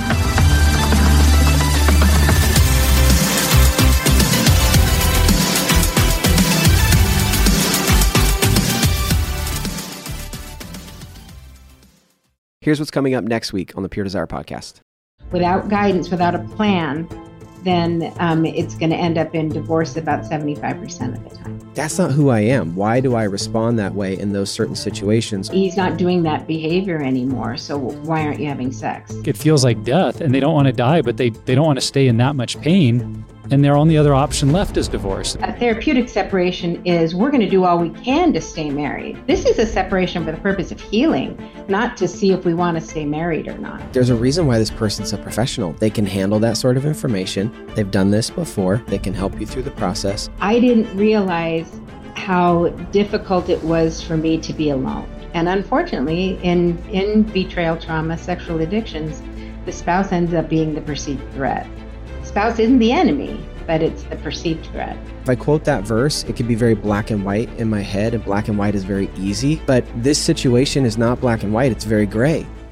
Here's what's coming up next week on the Pure Desire podcast. Without guidance, without a plan, then um, it's going to end up in divorce about seventy-five percent of the time. That's not who I am. Why do I respond that way in those certain situations? He's not doing that behavior anymore, so why aren't you having sex? It feels like death, and they don't want to die, but they, they don't want to stay in that much pain. And their only other option left is divorce. A therapeutic separation is we're going to do all we can to stay married. This is a separation for the purpose of healing, not to see if we want to stay married or not. There's a reason why this person's a professional. They can handle that sort of information. They've done this before. They can help you through the process. I didn't realize how difficult it was for me to be alone. And unfortunately, in, in betrayal trauma, sexual addictions, the spouse ends up being the perceived threat. Spouse isn't the enemy, but it's the perceived threat. If I quote that verse, it could be very black and white in my head, and black and white is very easy. But this situation is not black and white, it's very gray.